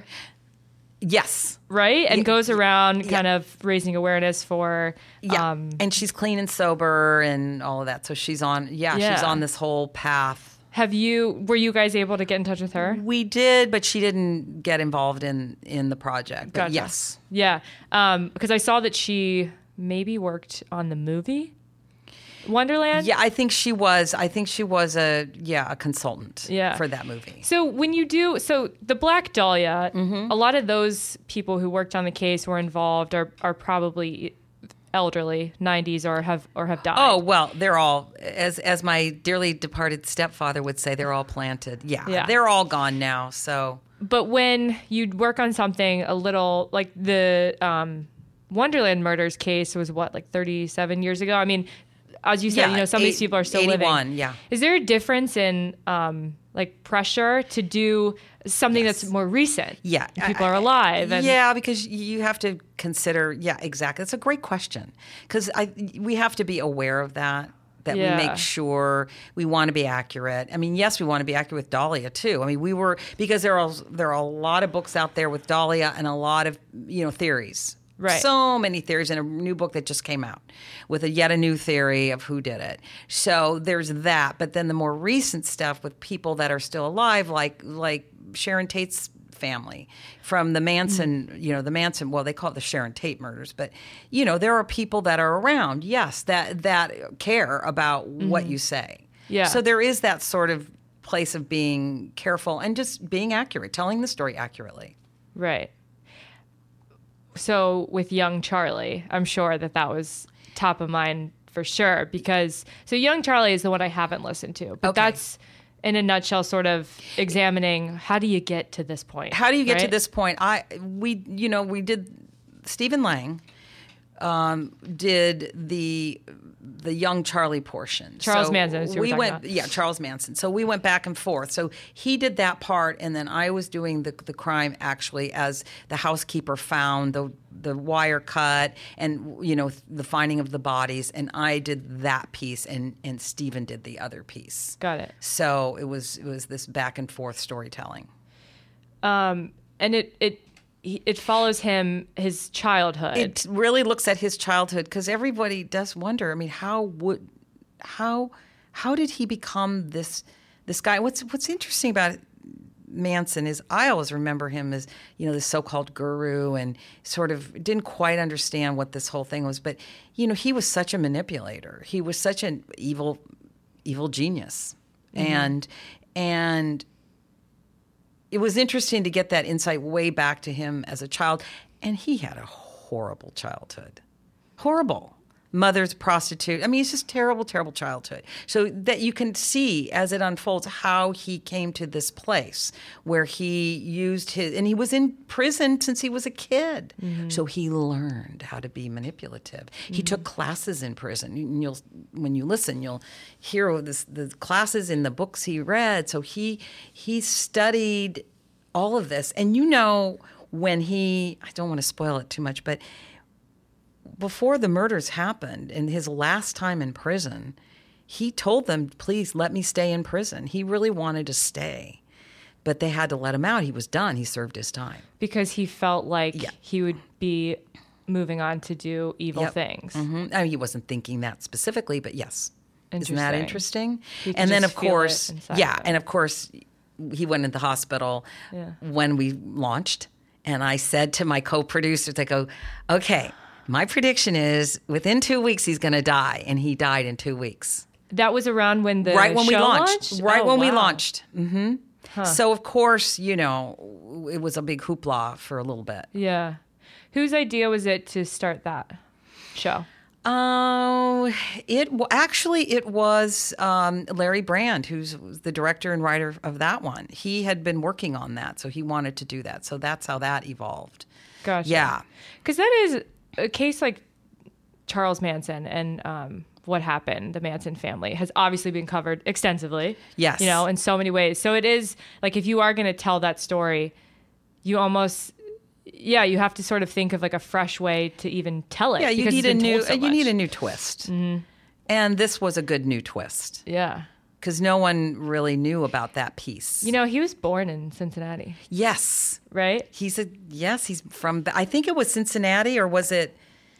C: Yes.
A: right? And
C: Yeah.
A: goes around
C: Yeah.
A: kind of raising awareness for.
C: Yeah,
A: Um,
C: and she's clean and sober and all of that. So she's on. Yeah,
A: Yeah.
C: she's on this whole path.
A: have you, were you guys able to get in touch with her?
C: We did, but she didn't get involved in in the project. But
A: Gotcha.
C: yes,
A: Yeah. Um, because I saw that she maybe worked on the movie Wonderland.
C: yeah, I think she was. I think she was a yeah a consultant.
A: Yeah.
C: for that movie.
A: So when you do, so the Black Dahlia,
C: Mm-hmm.
A: a lot of those people who worked on the case were involved are are probably elderly, nineties, or have or have died.
C: Oh well, they're all as as my dearly departed stepfather would say, they're all planted. Yeah,
A: Yeah.
C: they're all gone now. So
A: But when you'd work on something a little like the um, Wonderland Murders case was what, like thirty-seven years ago? I mean, as you said,
C: Yeah,
A: you know, some of these
C: eight-
A: people are still
C: eighty-one,
A: living.
C: yeah.
A: Is there a difference in um, like pressure to do something
C: Yes.
A: that's more recent?
C: yeah,
A: People
C: I-
A: are alive. And,
C: yeah, because you have to consider. Yeah, exactly. It's a great question because I we have to be aware of that. That
A: Yeah.
C: we make sure we want to be accurate. I mean, yes, we want to be accurate with Dahlia too. I mean, we were because there are there are a lot of books out there with Dahlia and a lot of you know theories
A: Right.
C: So many theories in a new book that just came out with a yet a new theory of who did it. So there's that. But then the more recent stuff with people that are still alive, like like Sharon Tate's family from the Manson, mm. you know, the Manson, well, they call it the Sharon Tate murders. But, you know, there are people that are around, yes, that, that care about mm-hmm. what you say.
A: Yeah.
C: So there is that sort of place of being careful and just being accurate, telling the story accurately.
A: Right. So with young Charlie, I'm sure that that was top of mind for sure because so young Charlie is the one I haven't listened to, but
C: okay.
A: that's in a nutshell sort of examining how do you get to this point?
C: How do you get
A: right?
C: to this point? I we you know we did Stephen Lang um, did the the young Charlie portion.
A: Charles
C: so
A: Manson. Is who
C: we
A: we're
C: went
A: about.
C: yeah Charles Manson. So we went back and forth. So he did that part, and then I was doing the the crime actually as the housekeeper found the the wire cut and you know the finding of the bodies, and I did that piece, and and Stephen did the other piece.
A: Got it.
C: So it was it was this back and forth storytelling.
A: Um, and it it. It follows him, his childhood.
C: It really looks at his childhood because everybody does wonder. I mean, how would, how, how did he become this, this guy? What's What's interesting about Manson is I always remember him as you know this so-called guru and sort of didn't quite understand what this whole thing was. But you know, he was such a manipulator. He was such an evil, evil genius, mm-hmm. and and. It was interesting to get that insight way back to him as a child. And he had a horrible childhood. Horrible. Mother's prostitute. I mean, it's just terrible, terrible childhood. So that you can see as it unfolds how he came to this place where he used his, and he was in prison since he was a kid. Mm-hmm. So he learned how to be manipulative. Mm-hmm. He took classes in prison. And you'll, when you listen, you'll hear this, the classes in the books he read. So he he studied all of this. And you know, when he, I don't want to spoil it too much, but before the murders happened, in his last time in prison, he told them, please let me stay in prison. He really wanted to stay, but they had to let him out. He was done. He served his time.
A: Because he felt like
C: yeah.
A: he would be moving on to do evil
C: yep.
A: things.
C: Mm-hmm. I mean, he wasn't thinking that specifically, but yes. Isn't that interesting?
A: He
C: and then, of course, yeah,
A: him.
C: and of course, he went into the hospital
A: yeah.
C: when we launched, and I said to my co-producers, I go, okay, my prediction is within two weeks he's going to die, and he died in two weeks.
A: That was around when the
C: right when
A: show
C: we launched.
A: launched?
C: Right
A: oh,
C: when
A: wow.
C: we launched. Mm-hmm.
A: Huh.
C: So of course, you know, it was a big hoopla for a little bit.
A: Yeah. Whose idea was it to start that show?
C: Oh, uh, it actually it was um, Larry Brand, who's the director and writer of that one. He had been working on that, so he wanted to do that. So that's how that evolved.
A: Gotcha.
C: Yeah,
A: because that is a case like Charles Manson and um, what happened. The Manson family has obviously been covered extensively.
C: Yes,
A: you know, in so many ways. So it is like if you are going to tell that story, you almost. Yeah, you have to sort of think of like a fresh way to even tell it.
C: Yeah, you
A: because
C: need
A: it's
C: a
A: been
C: new
A: told so
C: you
A: much.
C: need a new twist, mm-hmm. and this was a good new twist.
A: Yeah,
C: because no one really knew about that piece.
A: You know, he was born in Cincinnati.
C: Yes,
A: right.
C: He's a yes. He's from. I think it was Cincinnati, or was it?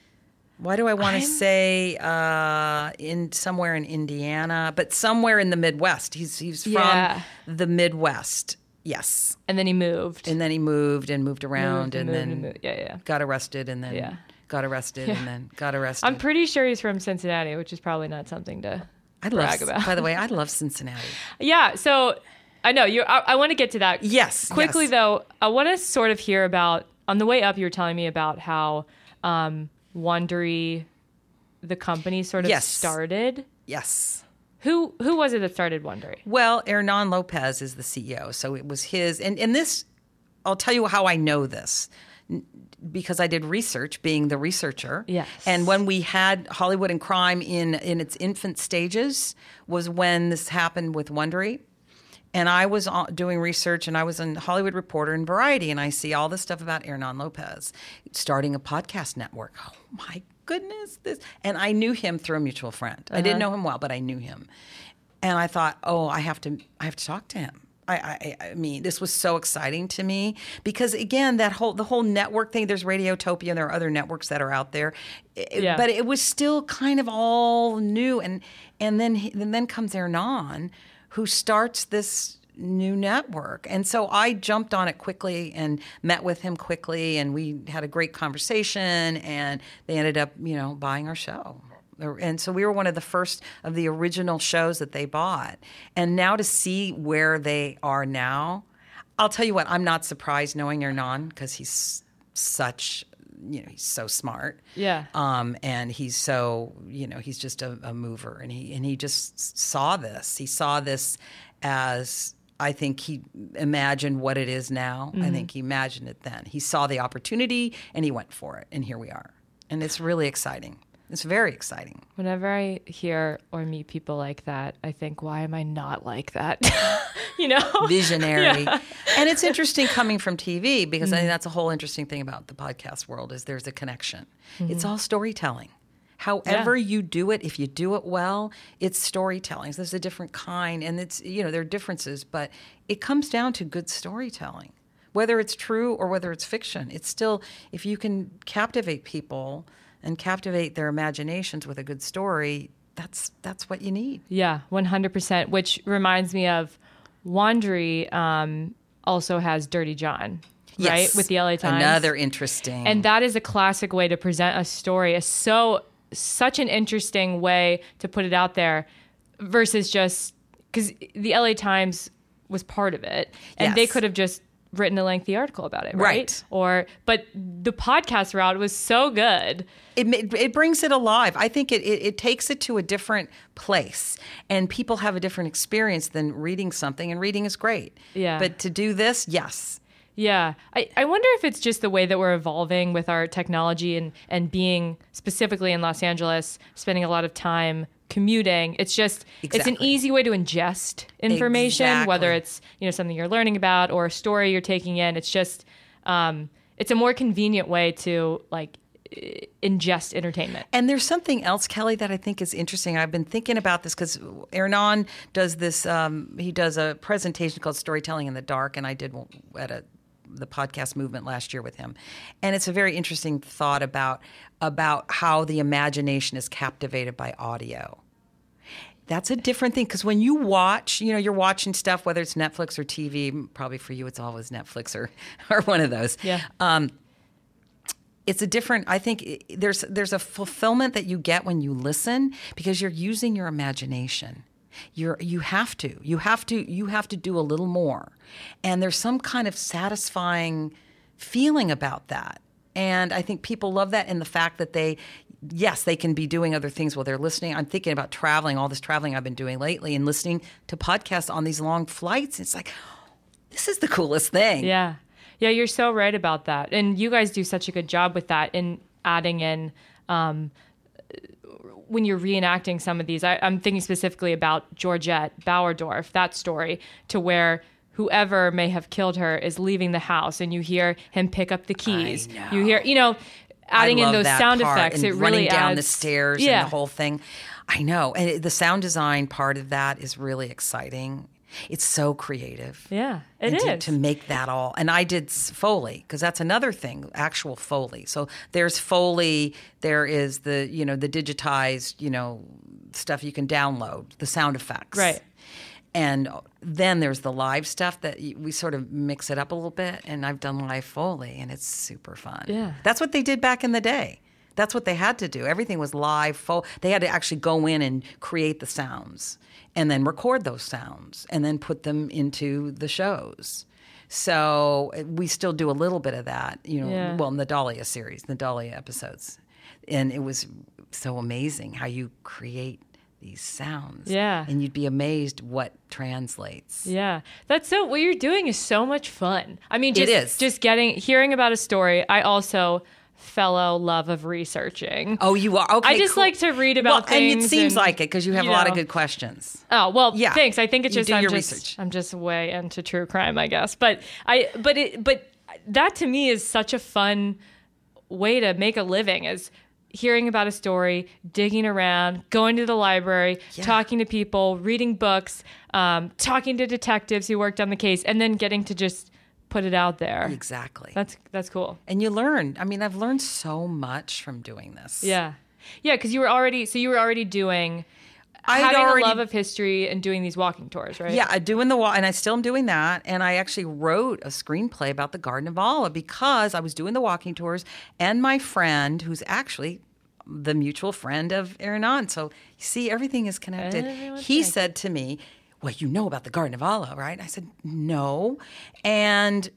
C: Why do I want to say uh, in somewhere in Indiana, but somewhere in the Midwest? He's he's from
A: yeah.
C: the Midwest. Yes.
A: And then he moved.
C: And then he moved and moved around
A: moved and,
C: and
A: moved
C: then
A: and yeah, yeah.
C: got arrested and then
A: yeah.
C: got arrested
A: yeah.
C: and then got arrested.
A: I'm pretty sure he's from Cincinnati, which is probably not something to
C: I
A: brag
C: love,
A: about.
C: By the way, I love Cincinnati.
A: Yeah, so I know you. I, I want to get to that.
C: Yes.
A: Quickly
C: yes.
A: though, I want to sort of hear about on the way up. You were telling me about how um, Wondery, the company, sort of
C: yes.
A: started.
C: Yes.
A: Who who was it that started Wondery?
C: Well, Hernan Lopez is the C E O, so it was his. And, and this, I'll tell you how I know this, because I did research, being the researcher.
A: Yes.
C: And when we had Hollywood and Crime in in its infant stages was when this happened with Wondery. And I was doing research, and I was in Hollywood Reporter and Variety, and I see all this stuff about Hernan Lopez starting a podcast network. Oh my goodness, this. And I knew him through a mutual friend. Uh-huh. I didn't know him well, but I knew him. And I thought, oh, I have to I have to talk to him. I, I, I mean, this was so exciting to me because, again, that whole the whole network thing. There's Radiotopia, and there are other networks that are out there, it,
A: Yeah.
C: but it was still kind of all new. And and then he- and then comes Hernan, who starts this new network, and so I jumped on it quickly and met with him quickly, and we had a great conversation. And they ended up, you know, buying our show. And so we were one of the first of the original shows that they bought. And now to see where they are now, I'll tell you what, I'm not surprised knowing Hernan because he's such, you know, he's so smart.
A: Yeah.
C: Um, and he's so, you know, he's just a, a mover. And he and he just saw this. He saw this as, I think he imagined what it is now. Mm-hmm. I think he imagined it then. He saw the opportunity and he went for it. And here we are. And it's really exciting. It's very exciting.
A: Whenever I hear or meet people like that, I think, why am I not like that? You know?
C: Visionary.
A: Yeah.
C: And it's interesting coming from T V because mm-hmm. I think that's a whole interesting thing about the podcast world is there's a connection. Mm-hmm. It's all storytelling. However yeah. you do it, if you do it well, it's storytelling. So there's a different kind, and it's, you know, there are differences, but it comes down to good storytelling. Whether it's true or whether it's fiction, it's still, if you can captivate people and captivate their imaginations with a good story, that's that's what you need.
A: Yeah, one hundred percent, which reminds me of Wondery um, also has Dirty John,
C: yes.
A: right? With the L A Times.
C: Another interesting.
A: And that is a classic way to present a story. It's so, such an interesting way to put it out there versus just, because the L A Times was part of it. And
C: yes.
A: they could have just written a lengthy article about it, right?
C: Right.
A: Or, but the podcast route was so good.
C: It, it brings it alive. I think it, it, it takes it to a different place, and people have a different experience than reading something, and reading is great.
A: Yeah.
C: But to do this, yes.
A: Yeah. I, I wonder if it's just the way that we're evolving with our technology and, and being specifically in Los Angeles, spending a lot of time commuting. It's just,
C: exactly.
A: it's an easy way to ingest information,
C: exactly.
A: whether it's, you know, something you're learning about or a story you're taking in. It's just, um, it's a more convenient way to like ingest entertainment.
C: And there's something else, Kelly, that I think is interesting. I've been thinking about this because Hernan does this, um, he does a presentation called Storytelling in the Dark, and I did at a the podcast movement last year with him. And it's a very interesting thought about about how the imagination is captivated by audio. That's a different thing because when you watch, you know, you're watching stuff, whether it's Netflix or T V, probably for you it's always Netflix or, or one of those.
A: Yeah.
C: Um, it's a different, I think there's there's a fulfillment that you get when you listen because you're using your imagination. You're you have to. You have to you have to do a little more. And there's some kind of satisfying feeling about that. And I think people love that in the fact that they yes, they can be doing other things while they're listening. I'm thinking about traveling, all this traveling I've been doing lately and listening to podcasts on these long flights. It's like, this is the coolest thing.
A: Yeah. Yeah, you're so right about that. And you guys do such a good job with that in adding in um, when you're reenacting some of these. I, I'm thinking specifically about Georgette Bauerdorf, that story, to where whoever may have killed her is leaving the house and you hear him pick up the keys.
C: I know.
A: You hear, you know, adding
C: I
A: in
C: love
A: those
C: that
A: sound
C: part,
A: effects.
C: and
A: It
C: running
A: really
C: down
A: adds,
C: the stairs
A: yeah.
C: and the whole thing. I know. And it, the sound design part of that is really exciting. It's so creative.
A: Yeah, it
C: and
A: is.
C: To, to make that all. And I did Foley, because that's another thing, actual Foley. So there's Foley, there is the, you know, the digitized, you know, stuff you can download, the sound effects.
A: Right.
C: And then there's the live stuff that we sort of mix it up a little bit. And I've done live Foley, and it's super fun.
A: Yeah.
C: That's what they did back in the day. That's what they had to do. Everything was live. Fo- they had to actually go in and create the sounds and then record those sounds and then put them into the shows. So we still do a little bit of that, you know,
A: Yeah.
C: well, in the Dahlia series, the Dahlia episodes. And it was so amazing how you create these sounds.
A: Yeah.
C: And you'd be amazed what translates.
A: Yeah. That's so, what you're doing is so much fun. I mean, just,
C: It is.
A: just getting, hearing about a story. I also fellow love of researching.
C: Oh, you are? Okay,
A: I just
C: cool.
A: like to read about
C: well,
A: things.
C: And it seems
A: and,
C: like it because you have
A: you
C: a lot of
A: know.
C: good questions.
A: Oh, well,
C: Yeah.
A: thanks. I think it's
C: You
A: just
C: do
A: I'm
C: your
A: just
C: research.
A: I'm just way into true crime, I guess. But I but it but that to me is such a fun way to make a living, is hearing about a story, digging around, going to the library,
C: Yeah.
A: talking to people, reading books, um, talking to detectives who worked on the case, and then getting to just put it out there.
C: Exactly.
A: That's that's cool.
C: And you learn. I mean, I've learned so much from doing this.
A: Yeah. Yeah, because you were already, so you were already doing,
C: I'd
A: having
C: already-
A: a love of history and doing these walking tours, right?
C: Yeah, doing the walk, and I still am doing that. And I actually wrote a screenplay about the Garden of Allah because I was doing the walking tours, and my friend, who's actually the mutual friend of Iranan. So you see, everything is connected.
A: Everyone's
C: He
A: connected.
C: said to me, "Well, you know about the Garden of Allah, right?" I said, "No," and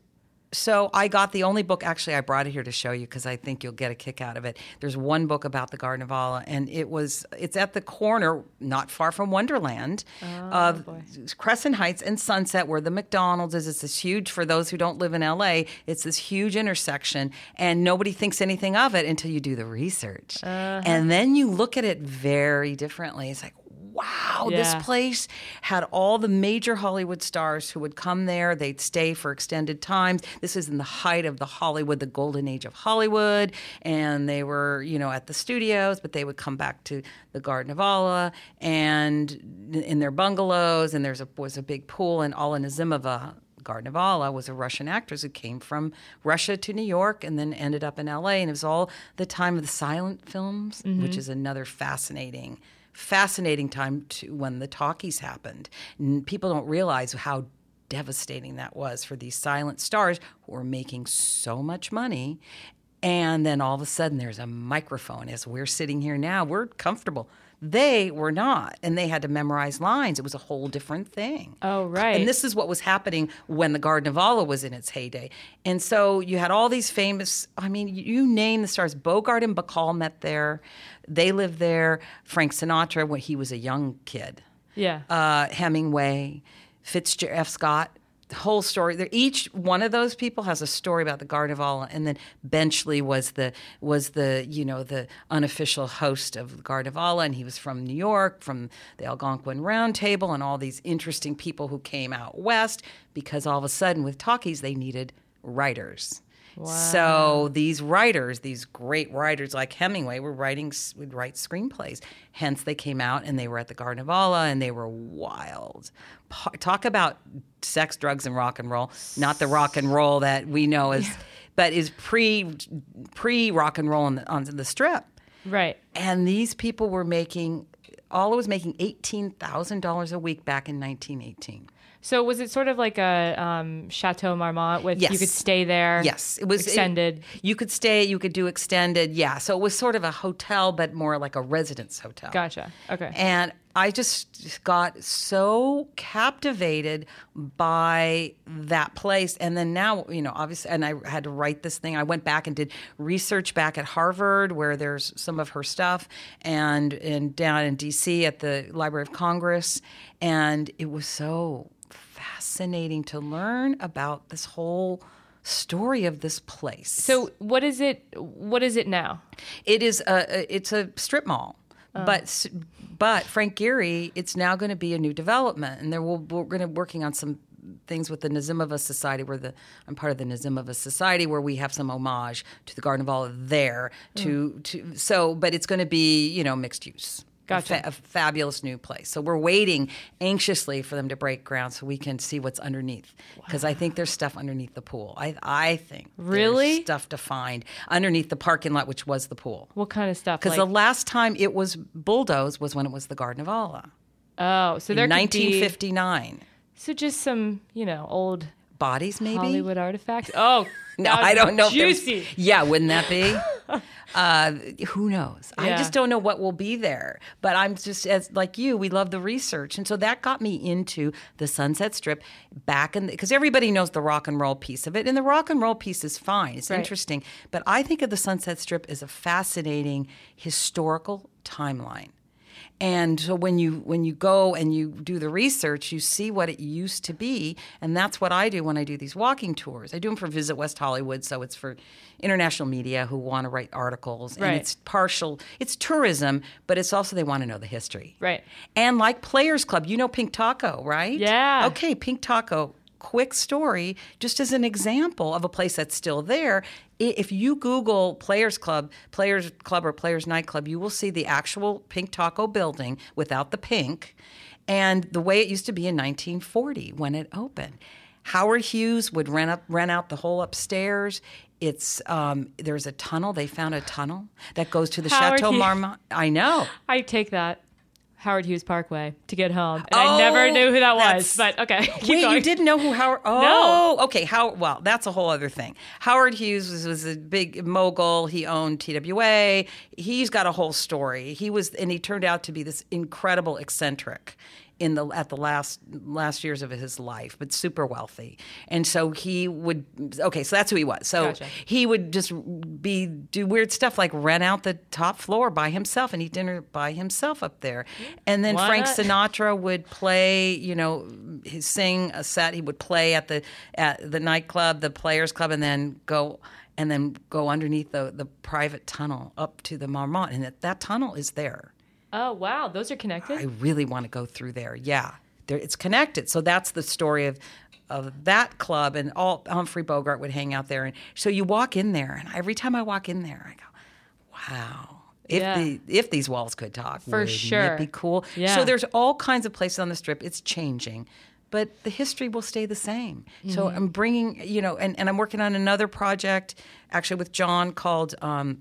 C: so I got the only book, actually, I brought it here to show you because I think you'll get a kick out of it. There's one book about the Garden of Allah, and it was, it's at the corner, not far from Wonderland, of
A: boy.
C: Crescent Heights and Sunset, where the McDonald's is. It's this huge, for those who don't live in L A, it's this huge intersection, and nobody thinks anything of it until you do the research. And then you look at it very differently. It's like, wow,
A: Yeah.
C: this place had all the major Hollywood stars who would come there. They'd stay for extended times. This is in the height of the Hollywood, the golden age of Hollywood. And they were, you know, at the studios, but they would come back to the Garden of Allah and in their bungalows. And there's a, was a big pool, and Alla Nazimova, Garden of Allah, was a Russian actress who came from Russia to New York and then ended up in L A. And it was all the time of the silent films, which is another fascinating fascinating time to when the talkies happened. And people don't realize how devastating that was for these silent stars who were making so much money. And then all of a sudden there's a microphone. As we're sitting here now, we're comfortable. They were not. And they had to memorize lines. It was a whole different thing.
A: Oh, right.
C: And this is what was happening when the Garden of Allah was in its heyday. And so you had all these famous, I mean, you name the stars. Bogart and Bacall met there. They lived there. Frank Sinatra, when he was a young kid.
A: Yeah.
C: Uh, Hemingway, Fitzgerald F. Scott. The whole story. They're, each one of those people has a story about the Garden of Allah, and then Benchley was the was the you know the unofficial host of the Garden of Allah, and he was from New York, from the Algonquin Round Table, and all these interesting people who came out west because all of a sudden with talkies they needed writers. So these writers, these great writers like Hemingway, were writing, would write screenplays. Hence, they came out and they were at the Garden of Allah and they were wild. Pa- Talk about sex, drugs, and rock and roll. Not the rock and roll that we know as, but is pre pre rock and roll on the, on the Strip.
A: Right.
C: And these people were making, Allah was making eighteen thousand dollars a week back in nineteen eighteen.
A: So was it sort of like a um, Chateau Marmont with
C: Yes.
A: you could stay there?
C: Yes, it was
A: extended.
C: it- you could stay, you could do extended. Yeah, so it was sort of a hotel, but more like a residence hotel.
A: Gotcha. Okay.
C: And I just got so captivated by that place. And then now, you know, obviously, and I had to write this thing. I went back and did research back at Harvard, where there's some of her stuff, and, and down in D C at the Library of Congress. And it was so fascinating to learn about this whole story of this place.
A: So what is it? What is it now?
C: It is a it's a strip mall, but s- but Frank Gehry, it's now going to be a new development, and there will we're going to working on some things with the Nazimova Society, where the I'm part of the Nazimova Society, where we have some homage to the Garden of Allah there. To to so, but it's going to be you know mixed use.
A: Gotcha.
C: A, fa- a fabulous new place. So we're waiting anxiously for them to break ground so we can see what's underneath. Because I think there's stuff underneath the pool. I I think
A: Really?
C: there's stuff to find underneath the parking lot, which was the pool.
A: What kind of stuff?
C: Because
A: Like,
C: the last time it was bulldozed was when it was the Garden of Allah
A: oh, so there
C: in
A: could
C: nineteen
A: be
C: fifty-nine.
A: so just some you know old
C: Bodies, maybe.
A: Hollywood artifacts. Oh,
C: No,
A: now
C: I don't know. if there's-
A: Juicy.
C: Yeah, wouldn't that be? uh, who knows? I
A: Yeah.
C: just don't know what will be there. But I'm just as like you. We love the research, and so that got me into the Sunset Strip back in because everybody knows the rock and roll piece of it, and the rock and roll piece is fine. It's
A: Right.
C: interesting, but I think of the Sunset Strip as a fascinating historical timeline. And so when you when you go and you do the research, you see what it used to be, and that's what I do when I do these walking tours. I do them for Visit West Hollywood, so it's for international media who want to write articles, and
A: Right.
C: it's partial. It's tourism, but it's also they want to know the history.
A: Right.
C: And like Players Club, you know Pink Taco, right?
A: Yeah.
C: Okay, Pink Taco quick story, just as an example of a place that's still there. I- If you Google Players Club, Players Club or Players Nightclub, you will see the actual Pink Taco building without the pink, and the way it used to be in nineteen forty when it opened. Howard Hughes would rent up, rent out the whole upstairs. It's um, there's a tunnel. They found a tunnel that goes to the
A: Howard
C: Chateau
A: Hughes.
C: Marmont. I know.
A: I take that. Howard Hughes Parkway to get home. And
C: Oh,
A: I never knew who that was,
C: that's-
A: but okay. Keep
C: Wait,
A: going.
C: you didn't know who Howard? Oh,
A: No.
C: okay. How? Well, that's a whole other thing. Howard Hughes was, was a big mogul. He owned T W A. He's got a whole story. He was, and he turned out to be this incredible eccentric in the at the last last years of his life, but super wealthy. And so he would. Okay, so that's who he was. So
A: Gotcha.
C: he would just be do weird stuff like rent out the top floor by himself and eat dinner by himself up there. And then
A: Why
C: Frank
A: not?
C: Sinatra would play, you know, he sing a set. He would play at the at the nightclub, the Players Club, and then go and then go underneath the the private tunnel up to the Marmont, and that, that tunnel is there.
A: Oh, wow. Those are connected?
C: I really want to go through there. Yeah, there, it's connected. So that's the story of of that club, and all Humphrey Bogart would hang out there. And so you walk in there, and every time I walk in there, I go, "Wow! If
A: Yeah.
C: the if these walls could talk,
A: For
C: wouldn't
A: sure.
C: it be cool?"
A: Yeah.
C: So there's all kinds of places on the Strip. It's changing, but the history will stay the same. So
A: Mm-hmm.
C: I'm bringing, you know, and, and I'm working on another project actually with John called. Um,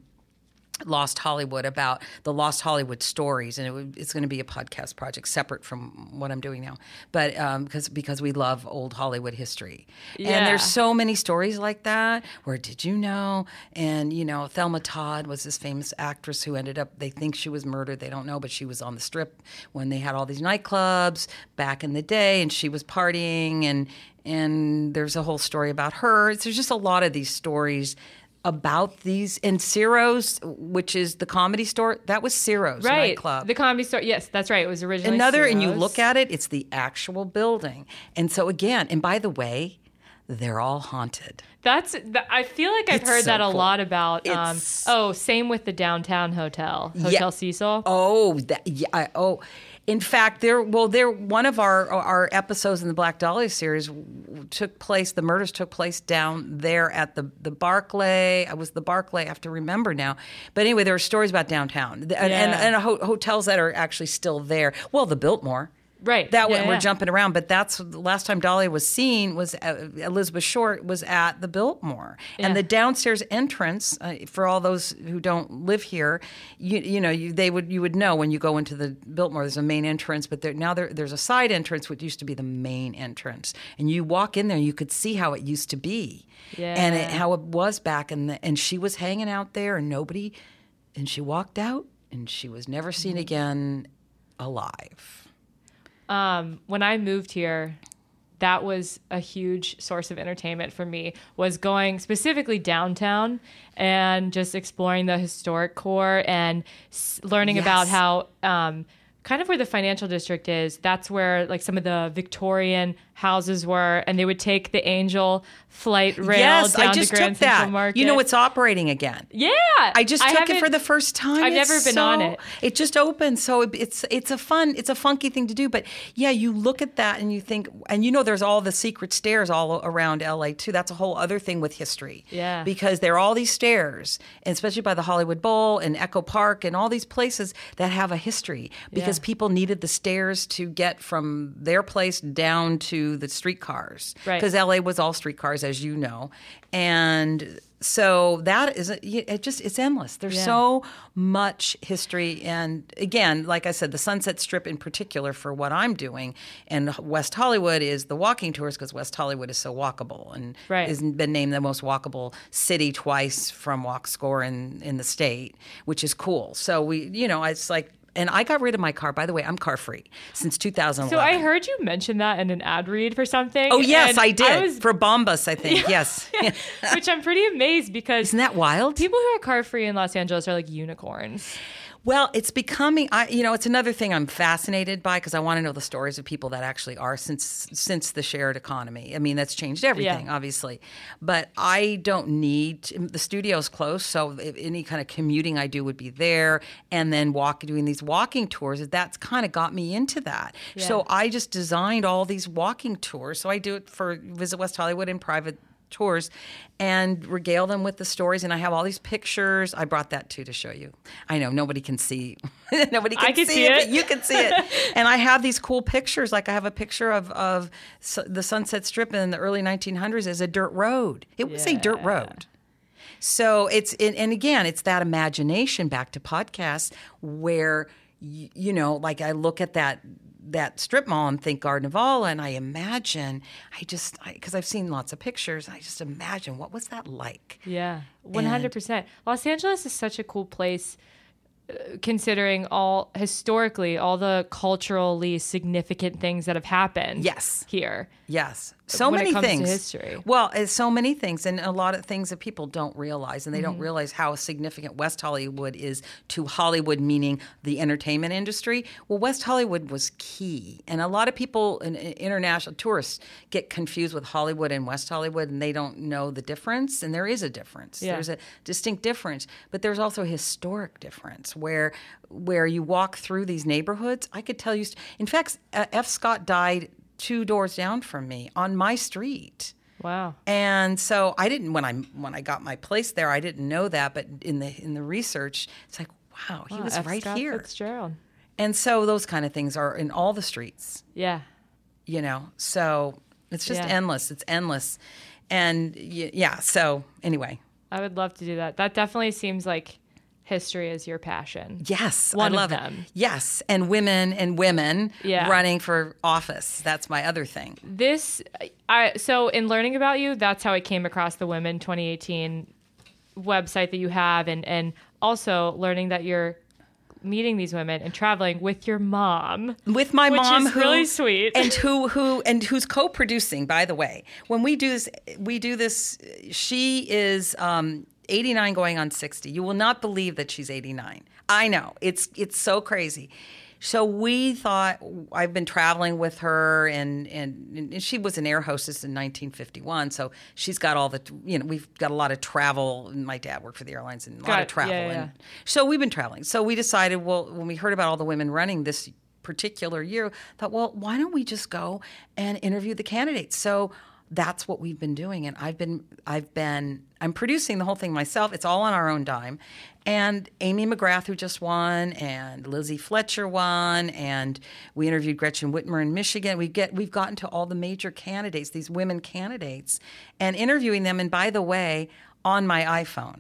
C: Lost Hollywood, about the Lost Hollywood stories, and it would, it's going to be a podcast project separate from what I'm doing now. But um, because because we love old Hollywood history,
A: Yeah.
C: and there's so many stories like that. Where did you know? And you know, Thelma Todd was this famous actress who ended up. They think she was murdered. They don't know, but she was on the Strip when they had all these nightclubs back in the day, and she was partying. And and there's a whole story about her. There's just a lot of these stories about these, and Ciro's, which is the Comedy Store, that was Ciro's
A: Right.
C: nightclub.
A: The Comedy Store. Yes, that's right. It was originally
C: Another, and you
A: Ciro's.
C: look at it, it's the actual building. And so again, and by the way, they're all haunted.
A: That's. th- I feel like I've
C: It's
A: heard
C: so
A: that a
C: cool.
A: lot about. Um,
C: It's-
A: oh, same with the downtown hotel, Hotel Cecil.
C: Oh, that, yeah, I- oh. In fact, there. Well, there. One of our our episodes in the Black Dahlia series took place. The murders took place down there at the the Barclay. I was the Barclay. I have to remember now. But anyway, there are stories about downtown and and,
A: Yeah.
C: and ho- hotels that are actually still there. Well, the Biltmore.
A: Right.
C: That
A: Yeah,
C: one, we're
A: yeah.
C: jumping around, but that's the last time Dahlia was seen was uh, Elizabeth Short was at the Biltmore, and
A: Yeah.
C: the downstairs entrance uh, for all those who don't live here, you you know you, they would you would know when you go into the Biltmore. There's a main entrance, but there, now there, there's a side entrance which used to be the main entrance, and you walk in there, and you could see how it used to be, and it,
A: Yeah.
C: how it was back in the. And she was hanging out there, and nobody, and she walked out, and she was never seen again alive.
A: Um, when I moved here, that was a huge source of entertainment for me, was going specifically downtown and just exploring the historic core and s- learning
C: Yes.
A: about how um, kind of where the financial district is. That's where like some of the Victorian houses were, and they would take the Angel flight rail
C: Yes,
A: down
C: I just
A: to Grand
C: took that.
A: Central Market.
C: You know, it's operating again.
A: yeah.
C: I just took it for
A: haven't-
C: the first time.
A: I've
C: It's
A: never been
C: so-
A: on it.
C: It just opened, so it- it's it's a fun, it's a funky thing to do. But yeah, you look at that and you think, and you know, there's all the secret stairs all around L A too. That's a whole other thing with history.
A: Yeah.
C: because there are all these stairs, and especially by the Hollywood Bowl and Echo Park and all these places that have a history because
A: Yeah.
C: people needed the stairs to get from their place down to the streetcars.
A: Right.
C: Because L A was all streetcars, as you know, and so that is it. Just it's endless. There's
A: Yeah.
C: so much history, and again, like I said, the Sunset Strip in particular for what I'm doing, and West Hollywood is the walking tours because West Hollywood is so walkable and
A: Right.
C: has been named the most walkable city twice from Walk Score in in the state, which is cool. So we, you know, it's like. And I got rid of my car. By the way, I'm car free since two thousand eleven.
A: So I heard you mention that in an ad read for something.
C: Oh yes,
A: and
C: I did
A: was-
C: for Bombas. I think yes.
A: which I'm pretty amazed because
C: Isn't that wild?
A: people who are car free in Los Angeles are like unicorns.
C: Well, it's becoming, I, you know, it's another thing I'm fascinated by because I want to know the stories of people that actually are since since the shared economy. I mean, that's changed everything,
A: Yeah.
C: obviously. But I don't need, to, the studio's close, so if any kind of commuting I do would be there. And then walk, doing these walking tours, that's kind of got me into that.
A: Yeah.
C: So I just designed all these walking tours. So I do it for Visit West Hollywood in private tours and regale them with the stories, and I have all these pictures. I brought that too to show you. I know nobody can see nobody can,
A: I can
C: see,
A: see
C: it,
A: it.
C: but you can see it. And I have these cool pictures, like I have a picture of of su- the Sunset Strip in the early nineteen hundreds as a dirt road. It was a dirt
A: Yeah.
C: road. So it's and, and again, it's that imagination, back to podcasts, where y- you know, like I look at that that strip mall and think Garden of Allah, and I imagine, I just, because I've seen lots of pictures, I just imagine what was that like.
A: Yeah, one hundred percent. Los Angeles is such a cool place, uh, considering all, historically, all the culturally significant things that have happened
C: Yes.
A: here.
C: Yes. So
A: when it
C: many
A: comes to
C: things.
A: history.
C: Well, it's so many things, and a lot of things that people don't realize, and they
A: Mm-hmm.
C: don't realize how significant West Hollywood is to Hollywood, meaning the entertainment industry. Well, West Hollywood was key, and a lot of people, and international tourists, get confused with Hollywood and West Hollywood, and they don't know the difference. And there is a difference.
A: Yeah.
C: There's a distinct difference, but there's also a historic difference where where you walk through these neighborhoods. I could tell you. In fact, uh, F. Scott died two doors down from me on my street.
A: Wow.
C: And so I didn't when I when I got my place there, I didn't know that, but in the in the research, it's like, wow, he
A: Wow,
C: was
A: F.
C: right
A: Scott
C: here.
A: Fitzgerald.
C: And so those kind of things are in all the streets,
A: Yeah.
C: you know. So it's just
A: Yeah.
C: endless. It's endless. And y- yeah, so anyway.
A: I would love to do that. That definitely seems like history is your passion.
C: Yes,
A: One
C: I
A: of
C: love
A: them.
C: it. Yes, and women and women
A: Yeah.
C: running for office. That's my other thing.
A: This, I so in learning about you, that's how I came across the Women twenty eighteen website that you have, and and also learning that you're meeting these women and traveling with your mom.
C: With my
A: Which
C: mom,
A: is
C: who
A: really sweet.
C: and who who and who's co-producing. By the way, when we do this, we do this. She is um, eighty-nine, going on sixty. You will not believe that she's eighty-nine. I know, it's it's so crazy. So we thought, I've been traveling with her, and, and, and she was an air hostess in nineteen fifty-one. So she's got all the, you know, we've got a lot of travel. And my dad worked for the airlines, and a lot
A: Got
C: of
A: it.
C: travel.
A: Yeah, yeah,
C: and so we've been traveling. So we decided, well, when we heard about all the women running this particular year, thought, well, why don't we just go and interview the candidates? So that's what we've been doing, and I've been, I've been, I'm producing the whole thing myself. It's all on our own dime, and Amy McGrath, who just won, and Lizzie Fletcher won, and we interviewed Gretchen Whitmer in Michigan. We get, we've gotten to all the major candidates, these women candidates, and interviewing them. And by the way, on my iPhone.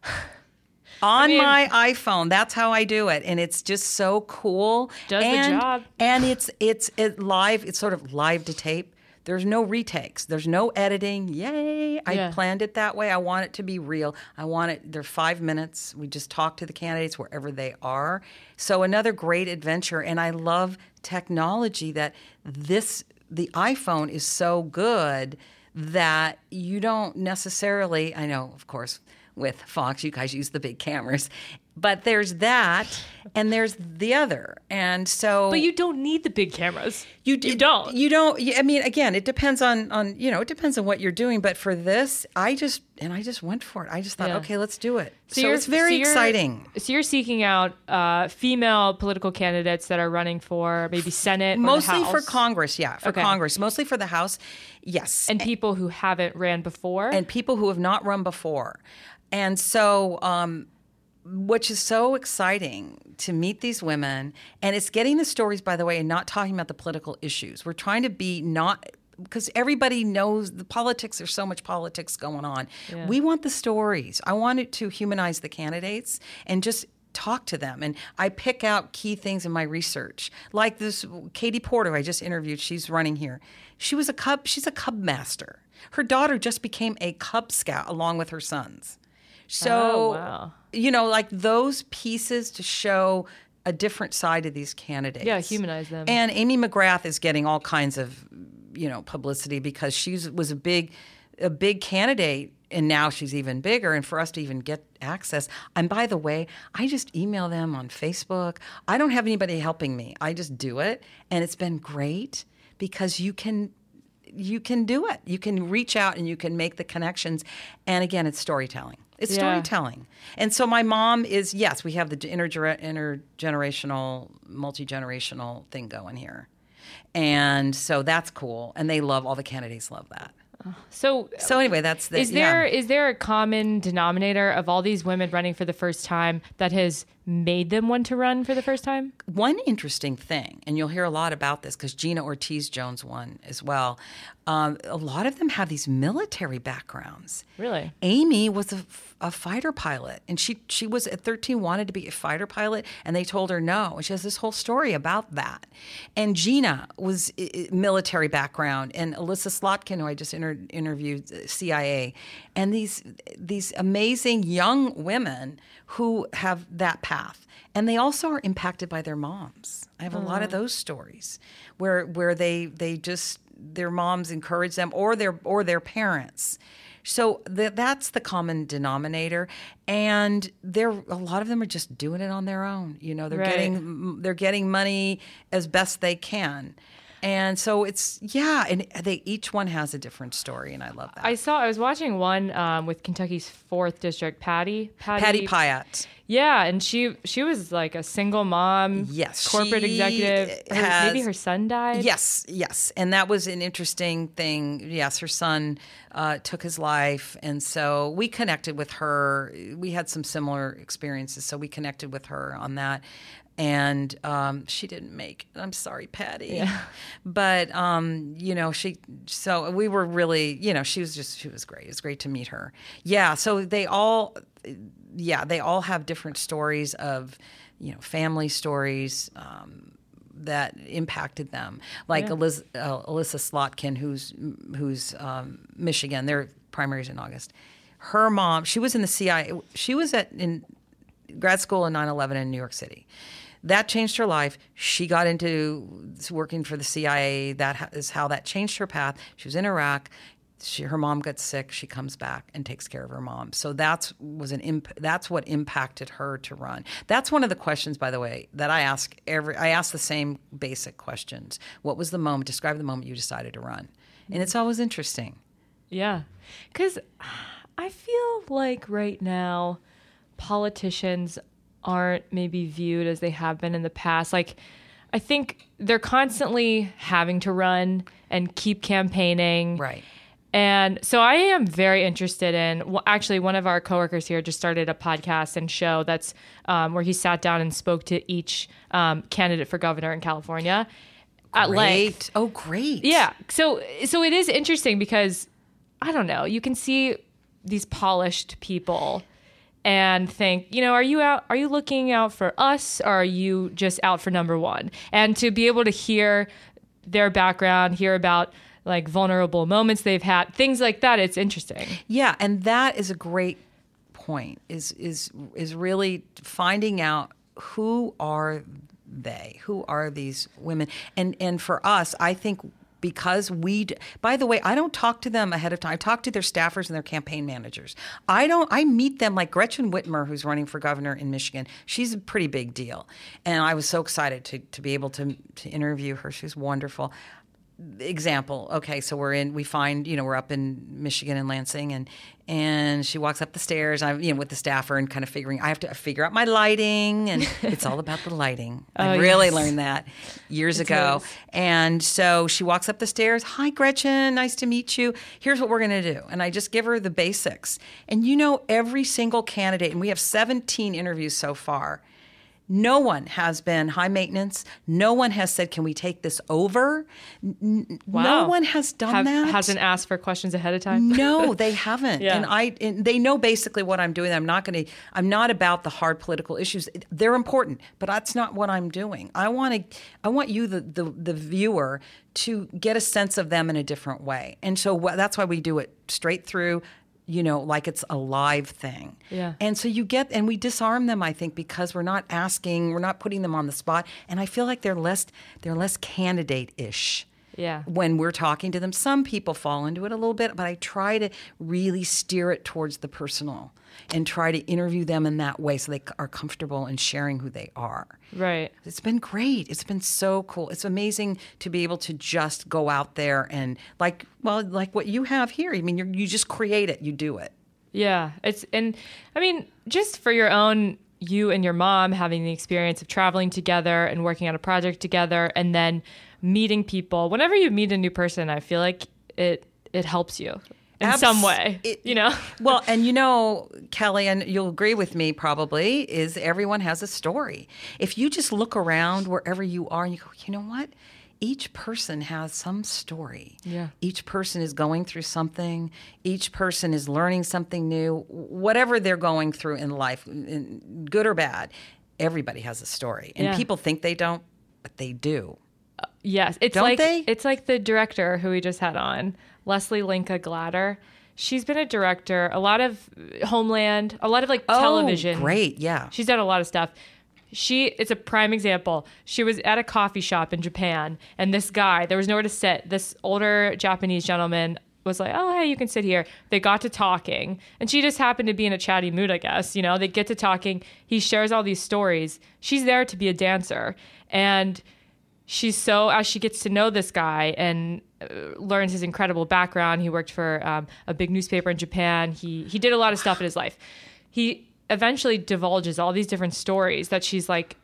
C: On
A: mean-
C: my iPhone, that's how I do it, and it's just so cool.
A: Does the
C: and,
A: job.
C: And it's it's it live. It's sort of live to tape. There's no retakes. There's no editing. Yay! I
A: Yeah.
C: planned it that way. I want it to be real. I want it. They're five minutes. We just talk to the candidates wherever they are. So another great adventure. And I love technology that this the iPhone is so good that you don't necessarily. I know, of course, with Fox, you guys use the big cameras. But there's that, and there's the other. And so
A: But you don't need the big cameras.
C: you, d-
A: you don't.
C: You don't. I mean, again, it depends on on you know, it depends on what you're doing. But for this, I just and I just went for it. I just thought,
A: Yeah.
C: okay, let's do it. So,
A: you're-
C: it's very
A: so you're-
C: exciting.
A: So you're seeking out uh, female political candidates that are running for maybe Senate, or the
C: Mostly for
A: House.
C: Congress, yeah, for
A: Okay.
C: Congress. Mostly for the House, yes,
A: and people who haven't ran before.
C: and people who have not run before. And so, um, which is so exciting to meet these women. And it's getting the stories, by the way, and not talking about the political issues. We're trying to be not, because everybody knows the politics, there's so much politics going on.
A: Yeah.
C: We want the stories. I want it to humanize the candidates and just talk to them. And I pick out key things in my research. Like this Katie Porter I just interviewed, she's running here. She was a Cub, she's a Cub master. Her daughter just became a Cub Scout along with her sons. So,
A: Oh, wow.
C: you know, like those pieces to show a different side of these candidates.
A: Yeah, humanize them.
C: And Amy McGrath is getting all kinds of, you know, publicity because she was a big, a big candidate and now she's even bigger. And for us to even get access, and by the way, I just email them on Facebook. I don't have anybody helping me. I just do it, and it's been great because you can you can do it. You can reach out and you can make the connections. And again, it's storytelling. It's
A: Yeah.
C: storytelling. And so my mom is, yes, we have the interger- intergenerational, multi-generational thing going here. And so that's cool. And they love, all the candidates love that.
A: So,
C: So anyway, that's the,
A: is there
C: yeah.
A: is there a common denominator of all these women running for the first time that has made them want to run for the first time?
C: One interesting thing, and you'll hear a lot about this because Gina Ortiz-Jones won as well. Um, a lot of them have these military backgrounds.
A: Really?
C: Amy was a, a fighter pilot, and she she was at thirteen wanted to be a fighter pilot, and they told her no. And she has this whole story about that. And Gina was uh, military background, and Alyssa Slotkin, who I just inter- interviewed, uh, C I A, and these these amazing young women who have that path. And they also are impacted by their moms. I have a lot of those stories where where they they just their moms encourage them, or their or their parents. So th- that's the common denominator, and they're a lot of them are just doing it on their own. You know, they're
A: Right.
C: getting they're getting money as best they can, and so it's yeah, and they each one has a different story, and I love that.
A: I saw. I was watching one um, with Kentucky's fourth district, Patty. Patty.
C: Patty Pyatt.
A: Yeah, and she she was like a single mom.
C: Yes,
A: corporate
C: she
A: executive. Her-
C: has-
A: maybe her son died.
C: Yes, yes. And that was an interesting thing. Yes, her son uh, took his life. And so we connected with her. We had some similar experiences. So we connected with her on that. And um, she didn't make it. I'm sorry, Patty.
A: Yeah.
C: But, um, you know, she, so we were really, you know, she was just, she was great. It was great to meet her. Yeah. So they all, yeah, they all have different stories of, you know, family stories, um, that impacted them, like
A: Yeah.
C: Eliz- uh, Alyssa Slotkin, who's who's um, Michigan. Their primaries in August. Her mom, she was in the C I A. She was at in grad school in nine eleven in New York City. That changed her life. She got into working for the C I A. That is how that changed her path. She was in Iraq. She, her mom gets sick. She comes back and takes care of her mom. So that's was an imp- that's what impacted her to run. That's one of the questions, by the way, that I ask every. I ask the same basic questions. What was the moment? Describe the moment you decided to run. And it's always interesting.
A: Yeah, because I feel like right now politicians aren't maybe viewed as they have been in the past. Like, I think they're constantly having to run and keep campaigning.
C: Right.
A: And so I am very interested in, well, actually, one of our coworkers here just started a podcast and show that's um, where he sat down and spoke to each um, candidate for governor in California at length.
C: Great. Oh, great.
A: Yeah. So so it is interesting because, I don't know, you can see these polished people and think, you know, are you out, are you looking out for us, or are you just out for number one? And to be able to hear their background, hear about like vulnerable moments they've had, things like that, it's interesting.
C: Yeah, and that is a great point. Is is is really finding out who are they? Who are these women? And and for us, I think because we d- by the way, I don't talk to them ahead of time. I talk to their staffers and their campaign managers. I don't I meet them like Gretchen Whitmer, who's running for governor in Michigan. She's a pretty big deal. And I was so excited to to be able to to interview her. She was wonderful. Example. Okay, so we're in. We find, you know, we're up in Michigan and Lansing, and and she walks up the stairs. I'm, you know, with the staffer and kind of figuring. I have to figure out my lighting, and it's all about the lighting. I
A: Oh,
C: really
A: yes.
C: learned that years
A: It
C: ago.
A: is.
C: And so she walks up the stairs. Hi, Gretchen. Nice to meet you. Here's what we're going to do, and I just give her the basics. And you know, every single candidate, and we have seventeen interviews so far. No one has been high maintenance. No one has said, "Can we take this over?" N-
A: Wow.
C: No one has done
A: Have,
C: that.
A: Hasn't asked for questions ahead of time.
C: No, they haven't.
A: Yeah.
C: And I and they know basically what I'm doing. I'm not going to I'm not about the hard political issues. They're important, but that's not what I'm doing. I want to I want you the the, the viewer to get a sense of them in a different way. And so wh- that's why we do it straight through, you know, like it's a live thing.
A: Yeah.
C: And so you get, and we disarm them, I think, because we're not asking, we're not putting them on the spot. And I feel like they're less, they're less candidate-ish.
A: Yeah.
C: When we're talking to them. Some people fall into it a little bit, but I try to really steer it towards the personal and try to interview them in that way so they are comfortable in sharing who they are.
A: Right.
C: It's been great. It's been so cool. It's amazing to be able to just go out there and like, well, like what you have here. I mean, you you just create it. You do it.
A: Yeah. It's, and I mean, just for your own, you and your mom having the experience of traveling together and working on a project together and then meeting people. Whenever you meet a new person, I feel like it, it helps you. In
C: Abs-
A: some way,
C: it,
A: you know?
C: Well, and you know, Kelly, and you'll agree with me probably, is everyone has a story. If you just look around wherever you are and you go, you know what? Each person has some story.
A: Yeah.
C: Each person is going through something. Each person is learning something new. Whatever they're going through in life, in good or bad, everybody has a story. And
A: Yeah.
C: people think they don't, but they do.
A: Yes, it's
C: Don't
A: like
C: they?
A: it's like the director who we just had on, Leslie Linka Glatter. She's been a director, a lot of Homeland, a lot of like television.
C: Oh, great, yeah.
A: She's done a lot of stuff. She, it's a prime example. She was at a coffee shop in Japan, and this guy, there was nowhere to sit. This older Japanese gentleman was like, oh, hey, you can sit here. They got to talking, and she just happened to be in a chatty mood, I guess. You know, they get to talking. He shares all these stories. She's there to be a dancer, and she's so, as she gets to know this guy and uh, learns his incredible background. He worked for um, a big newspaper in Japan. He he did a lot of stuff in his life. He eventually divulges all these different stories that she's like,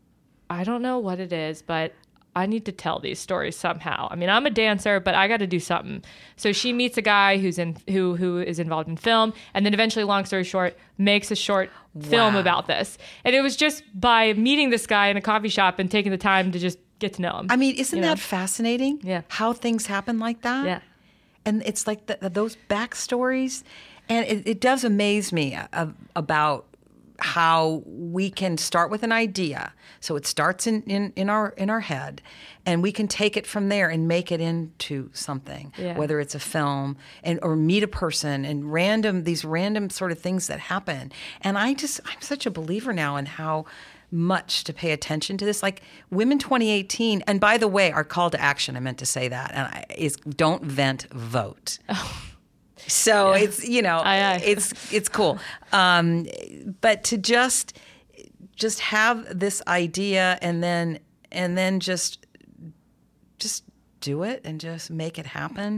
A: I don't know what it is, but I need to tell these stories somehow. I mean, I'm a dancer, but I got to do something. So she meets a guy who's in who who is involved in film, and then eventually, long story short, makes a short film
C: Wow.
A: about this. And it was just by meeting this guy in a coffee shop and taking the time to just get to know him.
C: I mean, isn't
A: you know?
C: that fascinating?
A: Yeah.
C: How things happen like that?
A: Yeah.
C: And it's like the, those backstories. And it, it does amaze me uh, about how we can start with an idea. So it starts in, in, in our in our head, and we can take it from there and make it into something,
A: Yeah.
C: whether it's a film and or meet a person and random these random sort of things that happen. And I just I'm such a believer now in how much to pay attention to this. Like Women twenty eighteen, and by the way, our call to action, I meant to say that, and I, is don't vent, vote. Oh. So yeah. it's, you know,
A: aye, aye.
C: it's it's cool. Um, but to just just have this idea and then and then just just do it and just make it happen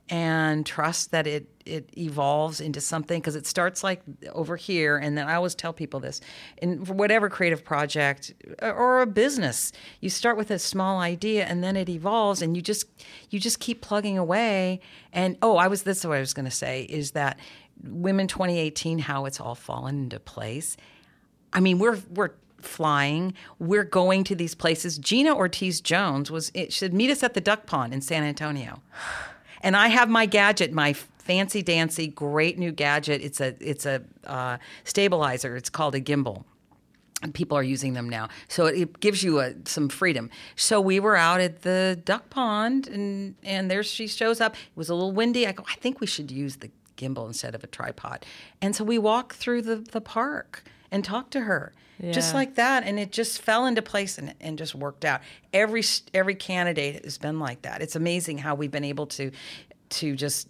C: and trust that it it evolves into something, because it starts like over here. And then I always tell people this, in for whatever creative project or a business, you start with a small idea and then it evolves, and you just you just keep plugging away. And oh, I was this is what I was going to say is that Women twenty eighteen, how it's all fallen into place. I mean, we're we're flying. We're going to these places. Gina Ortiz Jones was it should meet us at the Duck Pond in San Antonio. And I have my gadget, my fancy dancy, great new gadget. It's a it's a uh, stabilizer. It's called a gimbal. And people are using them now. So it, it gives you a, some freedom. So we were out at the Duck Pond, and, and there she shows up. It was a little windy. I go, I think we should use the gimbal instead of a tripod. And so we walked through the, the park and talked to her.
A: Yeah.
C: Just like that, and it just fell into place and, and just worked out. Every every candidate has been like that. It's amazing how we've been able to to just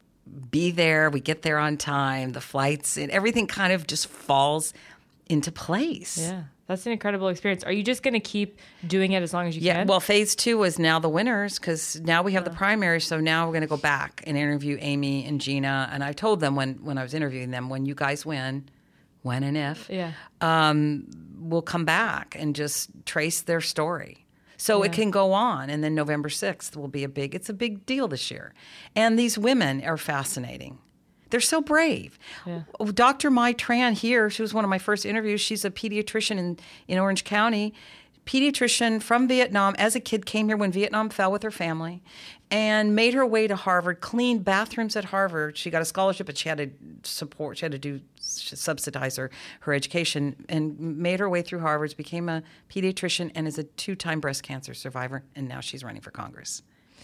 C: be there. We get there on time. The flights and everything kind of just falls into place.
A: Yeah, that's an incredible experience. Are you just going to keep doing it as long as you
C: Yeah.
A: can?
C: Well, phase two is now the winners, because now we have the primary. So now we're going to go back and interview Amy and Gina. And I told them when when I was interviewing them, when you guys win. When and if,
A: Yeah.
C: um, we'll come back and just trace their story. So
A: Yeah.
C: it can go on. And then November sixth will be a big, it's a big deal this year. And these women are fascinating. They're so brave.
A: Yeah.
C: Doctor Mai Tran here, she was one of my first interviews. She's a pediatrician in, in Orange County. Pediatrician from Vietnam, as a kid, came here when Vietnam fell with her family and made her way to Harvard, cleaned bathrooms at Harvard. She got a scholarship, but she had to support, she had to do subsidize her, her education, and made her way through Harvard, became a pediatrician, and is a two-time breast cancer survivor, and now she's running for Congress.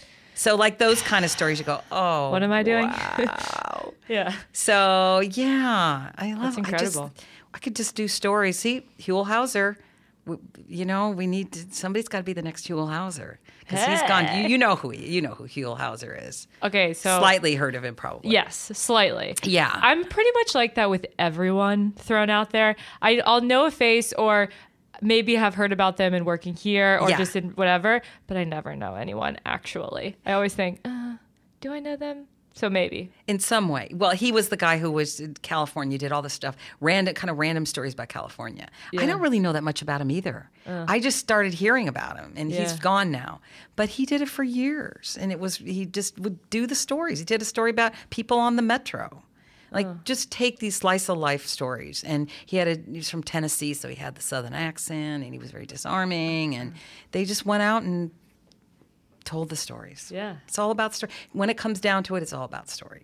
C: So like those kind of stories, you go, oh,
A: What am I doing?
C: Wow.
A: Yeah.
C: So yeah, I love
A: That's incredible.
C: I, just, I could just do stories. See, Huell Hauser, we, you know, we need to, somebody's got to be the next Huell Hauser because he's gone. You, you know who he, you know who Huell Hauser is.
A: Okay, so
C: slightly heard of him, probably.
A: Yes, slightly.
C: Yeah,
A: I'm pretty much like that with everyone thrown out there. I, I'll know a face or maybe have heard about them and working here or
C: yeah.
A: just in whatever, but I never know anyone actually. I always think, uh, do I know them? So maybe.
C: In some way. Well, he was the guy who was in California, did all this stuff, random kind of random stories about California.
A: Yeah.
C: I don't really know that much about him either. Uh. I just started hearing about him, and yeah. he's gone now. But he did it for years, and it was he just would do the stories. He did a story about people on the metro. Like, uh. just take these slice of life stories. And he had a, he was from Tennessee, so he had the Southern accent, and he was very disarming. And they just went out and told the stories.
A: Yeah.
C: It's all about story. When it comes down to it, it's all about story.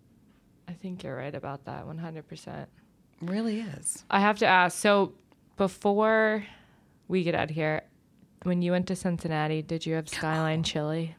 A: I think you're right about that, one hundred percent.
C: It really is.
A: I have to ask, so before we get out of here, when you went to Cincinnati, did you have Skyline oh. chili?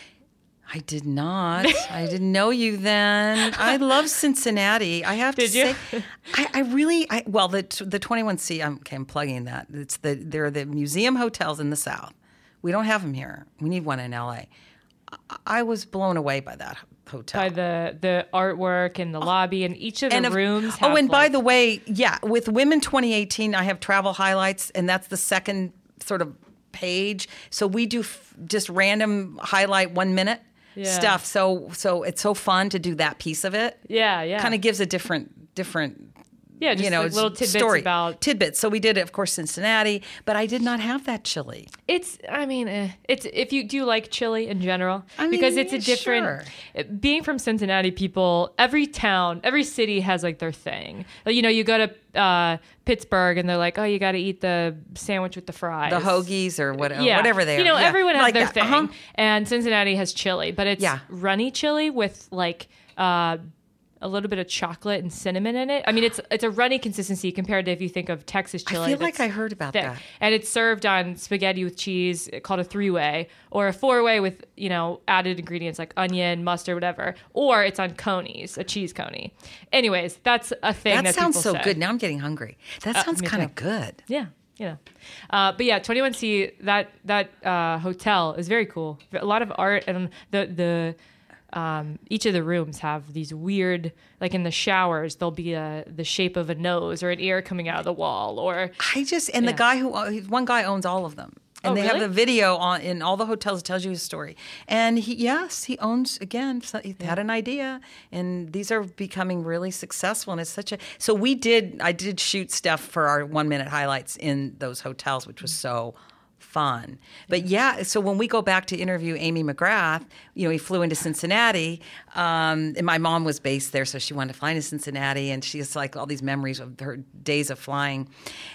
C: I did not. I didn't know you then. I love Cincinnati. I have
A: did
C: to
A: you?
C: say, I, I really, I, well, the the twenty-one C, I'm, okay, I'm plugging that. It's the they're the museum hotels in the South. We don't have them here. We need one in L A. I, I was blown away by that hotel.
A: By the, the artwork and the lobby and each of the
C: and if,
A: rooms.
C: Oh,
A: have
C: and
A: like,
C: by the way, yeah, with Women twenty eighteen, I have travel highlights, and that's the second sort of page. So we do f- just random highlight one minute yeah. stuff. So so it's so fun to do that piece of it.
A: Yeah, yeah.
C: Kind of gives a different different.
A: Yeah, just
C: you know,
A: like little tidbits
C: story.
A: about
C: tidbits. So we did, of course, Cincinnati, but I did not have that chili.
A: It's, I mean, eh, it's if you do you like chili in general,
C: I mean,
A: because it's
C: yeah,
A: a different.
C: Sure.
A: Being from Cincinnati, people, every town, every city has like their thing. Like, you know, you go to uh, Pittsburgh and they're like, oh, you got to eat the sandwich with the fries,
C: the hoagies or whatever,
A: yeah.
C: whatever they are.
A: You know,
C: yeah.
A: everyone has
C: like
A: their
C: that.
A: thing,
C: Uh-huh.
A: and Cincinnati has chili, but it's
C: yeah.
A: runny chili with like. Uh, a little bit of chocolate and cinnamon in it. I mean, it's it's a runny consistency compared to if you think of Texas chili.
C: I feel like I heard about
A: thick.
C: that.
A: And it's served on spaghetti with cheese called a three-way or a four-way with, you know, added ingredients like onion, mustard, whatever. Or it's on conies, a cheese coney. Anyways, that's a thing that,
C: that sounds
A: people
C: so
A: say.
C: good. Now I'm getting hungry. That sounds
A: uh,
C: kind of good.
A: Yeah. You know, uh, but yeah, twenty-one C, that that uh, hotel is very cool. A lot of art, and the the um, each of the rooms have these weird, like in the showers, there'll be a the shape of a nose or an ear coming out of the wall, or
C: I just and
A: yeah.
C: the guy who one guy owns all of them. And
A: oh,
C: they
A: really?
C: have the video on in all the hotels that tells you his story. And he, yes, he owns again. So he
A: yeah.
C: had an idea, and these are becoming really successful. And it's such a so we did. I did shoot stuff for our one minute highlights in those hotels, which was so fun. But yeah, so when we go back to interview Amy McGrath, you know, we flew into Cincinnati, um, and my mom was based there, so she wanted to fly into Cincinnati, and she has like all these memories of her days of flying,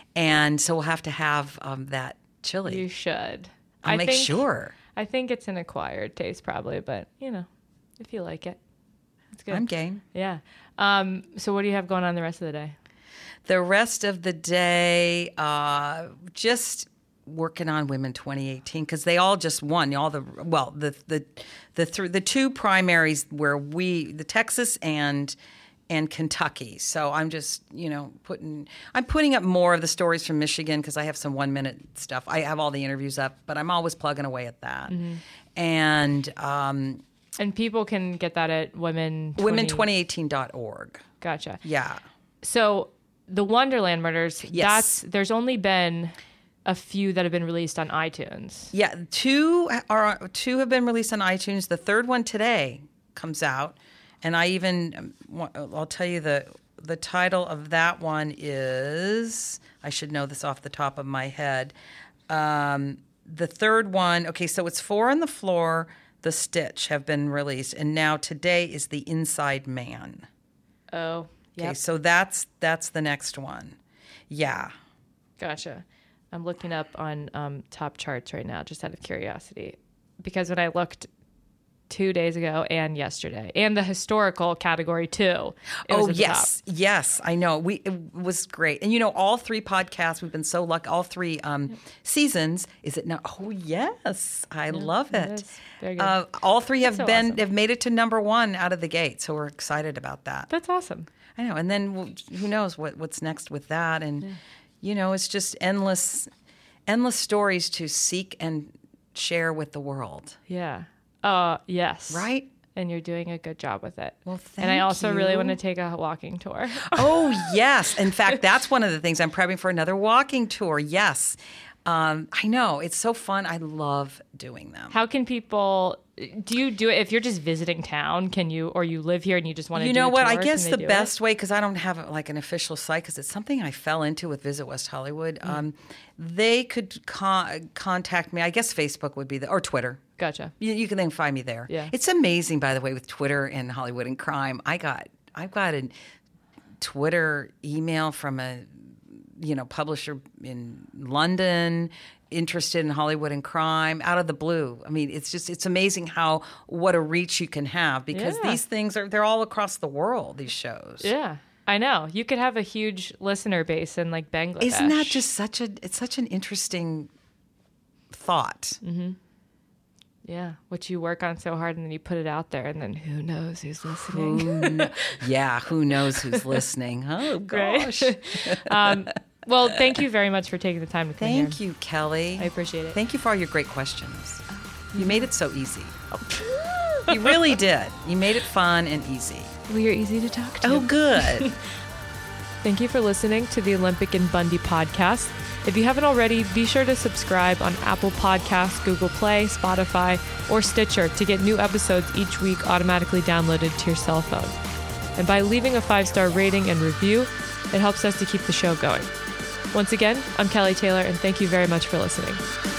C: and so we'll have to have um, that chili.
A: You should.
C: I'll
A: I
C: make
A: think,
C: sure.
A: I think it's an acquired taste probably, but you know, if you like it, it's good.
C: I'm game.
A: Yeah. Um, so what do you have going on the rest of the day?
C: The rest of the day, uh, just working on Women twenty eighteen because they all just won. All the well, the the the th- the two primaries where we, the Texas and and Kentucky. So I'm just you know putting I'm putting up more of the stories from Michigan because I have some one minute stuff. I have all the interviews up, but I'm always plugging away at that. Mm-hmm. And um,
A: and people can get that at women
C: women twenty eighteen dot org.
A: Gotcha.
C: Yeah.
A: So the Wonderland Murders.
C: Yes.
A: That's there's only been a few that have been released on iTunes.
C: Yeah, two are two have been released on iTunes. The third one today comes out, and I even I'll tell you the the title of that one is I should know this off the top of my head. Um, the third one, okay, so it's Four on the Floor, The Stitch have been released, and now today is The Inside Man.
A: Oh, yeah.
C: Okay, so that's that's the next one. Yeah.
A: Gotcha. I'm looking up on um, top charts right now, just out of curiosity, because when I looked two days ago and yesterday, and the historical category too. It was
C: oh
A: at the
C: yes,
A: top.
C: yes, I know. We it was great, and you know, all three podcasts we've been so lucky. All three um, seasons. Is it not? Oh yes, I
A: Yeah,
C: love
A: it
C: it.
A: is. Very good.
C: Uh, all three have
A: That's so
C: been
A: awesome.
C: have made it to number one out of the gate, so we're excited about that.
A: That's awesome.
C: I know, and then we'll, who knows what what's next with that, and
A: Yeah.
C: you know, it's just endless. endless stories to seek and share with the world.
A: Yeah. Uh, yes.
C: Right?
A: And you're doing a good job with it.
C: Well, thank
A: And I also really
C: you.
A: want to take a walking tour.
C: Oh, yes. In fact, that's one of the things. I'm prepping for another walking tour. Yes. Um, I know. It's so fun. I love doing them.
A: How can people, do you do it if you're just visiting town? Can you, or you live here and you just want to
C: You
A: do
C: know
A: a
C: what?
A: tour,
C: I
A: can
C: guess
A: they
C: the
A: do
C: best
A: it?
C: way, because I don't have like an official site, because it's something I fell into with Visit West Hollywood.
A: Mm.
C: Um, they could con- contact me. I guess Facebook would be the, or Twitter.
A: Gotcha.
C: You, you can then find me there.
A: Yeah.
C: It's amazing, by the way, with Twitter and Hollywood and crime. I got, I've got a Twitter email from a, you know, publisher in London interested in Hollywood and crime out of the blue. I mean, it's just, it's amazing how, what a reach you can have, because
A: Yeah.
C: these things are, they're all across the world, these shows.
A: Yeah. I know. You could have a huge listener base in like Bangladesh.
C: Isn't that just such a, it's such an interesting thought.
A: Mm-hmm. Yeah. Which you work on so hard and then you put it out there and then who knows who's listening.
C: Who kn- yeah, who knows who's listening? Oh, gosh.
A: um, well, thank you very much for taking the time to come
C: Thank
A: here.
C: you, Kelly.
A: I appreciate it.
C: Thank you for all your great questions. You made it so easy. You really did. You made it fun and easy.
A: Well, you're easy to talk to.
C: Oh, good.
A: Thank you for listening to the Olympic and Bundy podcast. If you haven't already, be sure to subscribe on Apple Podcasts, Google Play, Spotify, or Stitcher to get new episodes each week automatically downloaded to your cell phone. And by leaving a five-star rating and review, it helps us to keep the show going. Once again, I'm Kelly Taylor, and thank you very much for listening.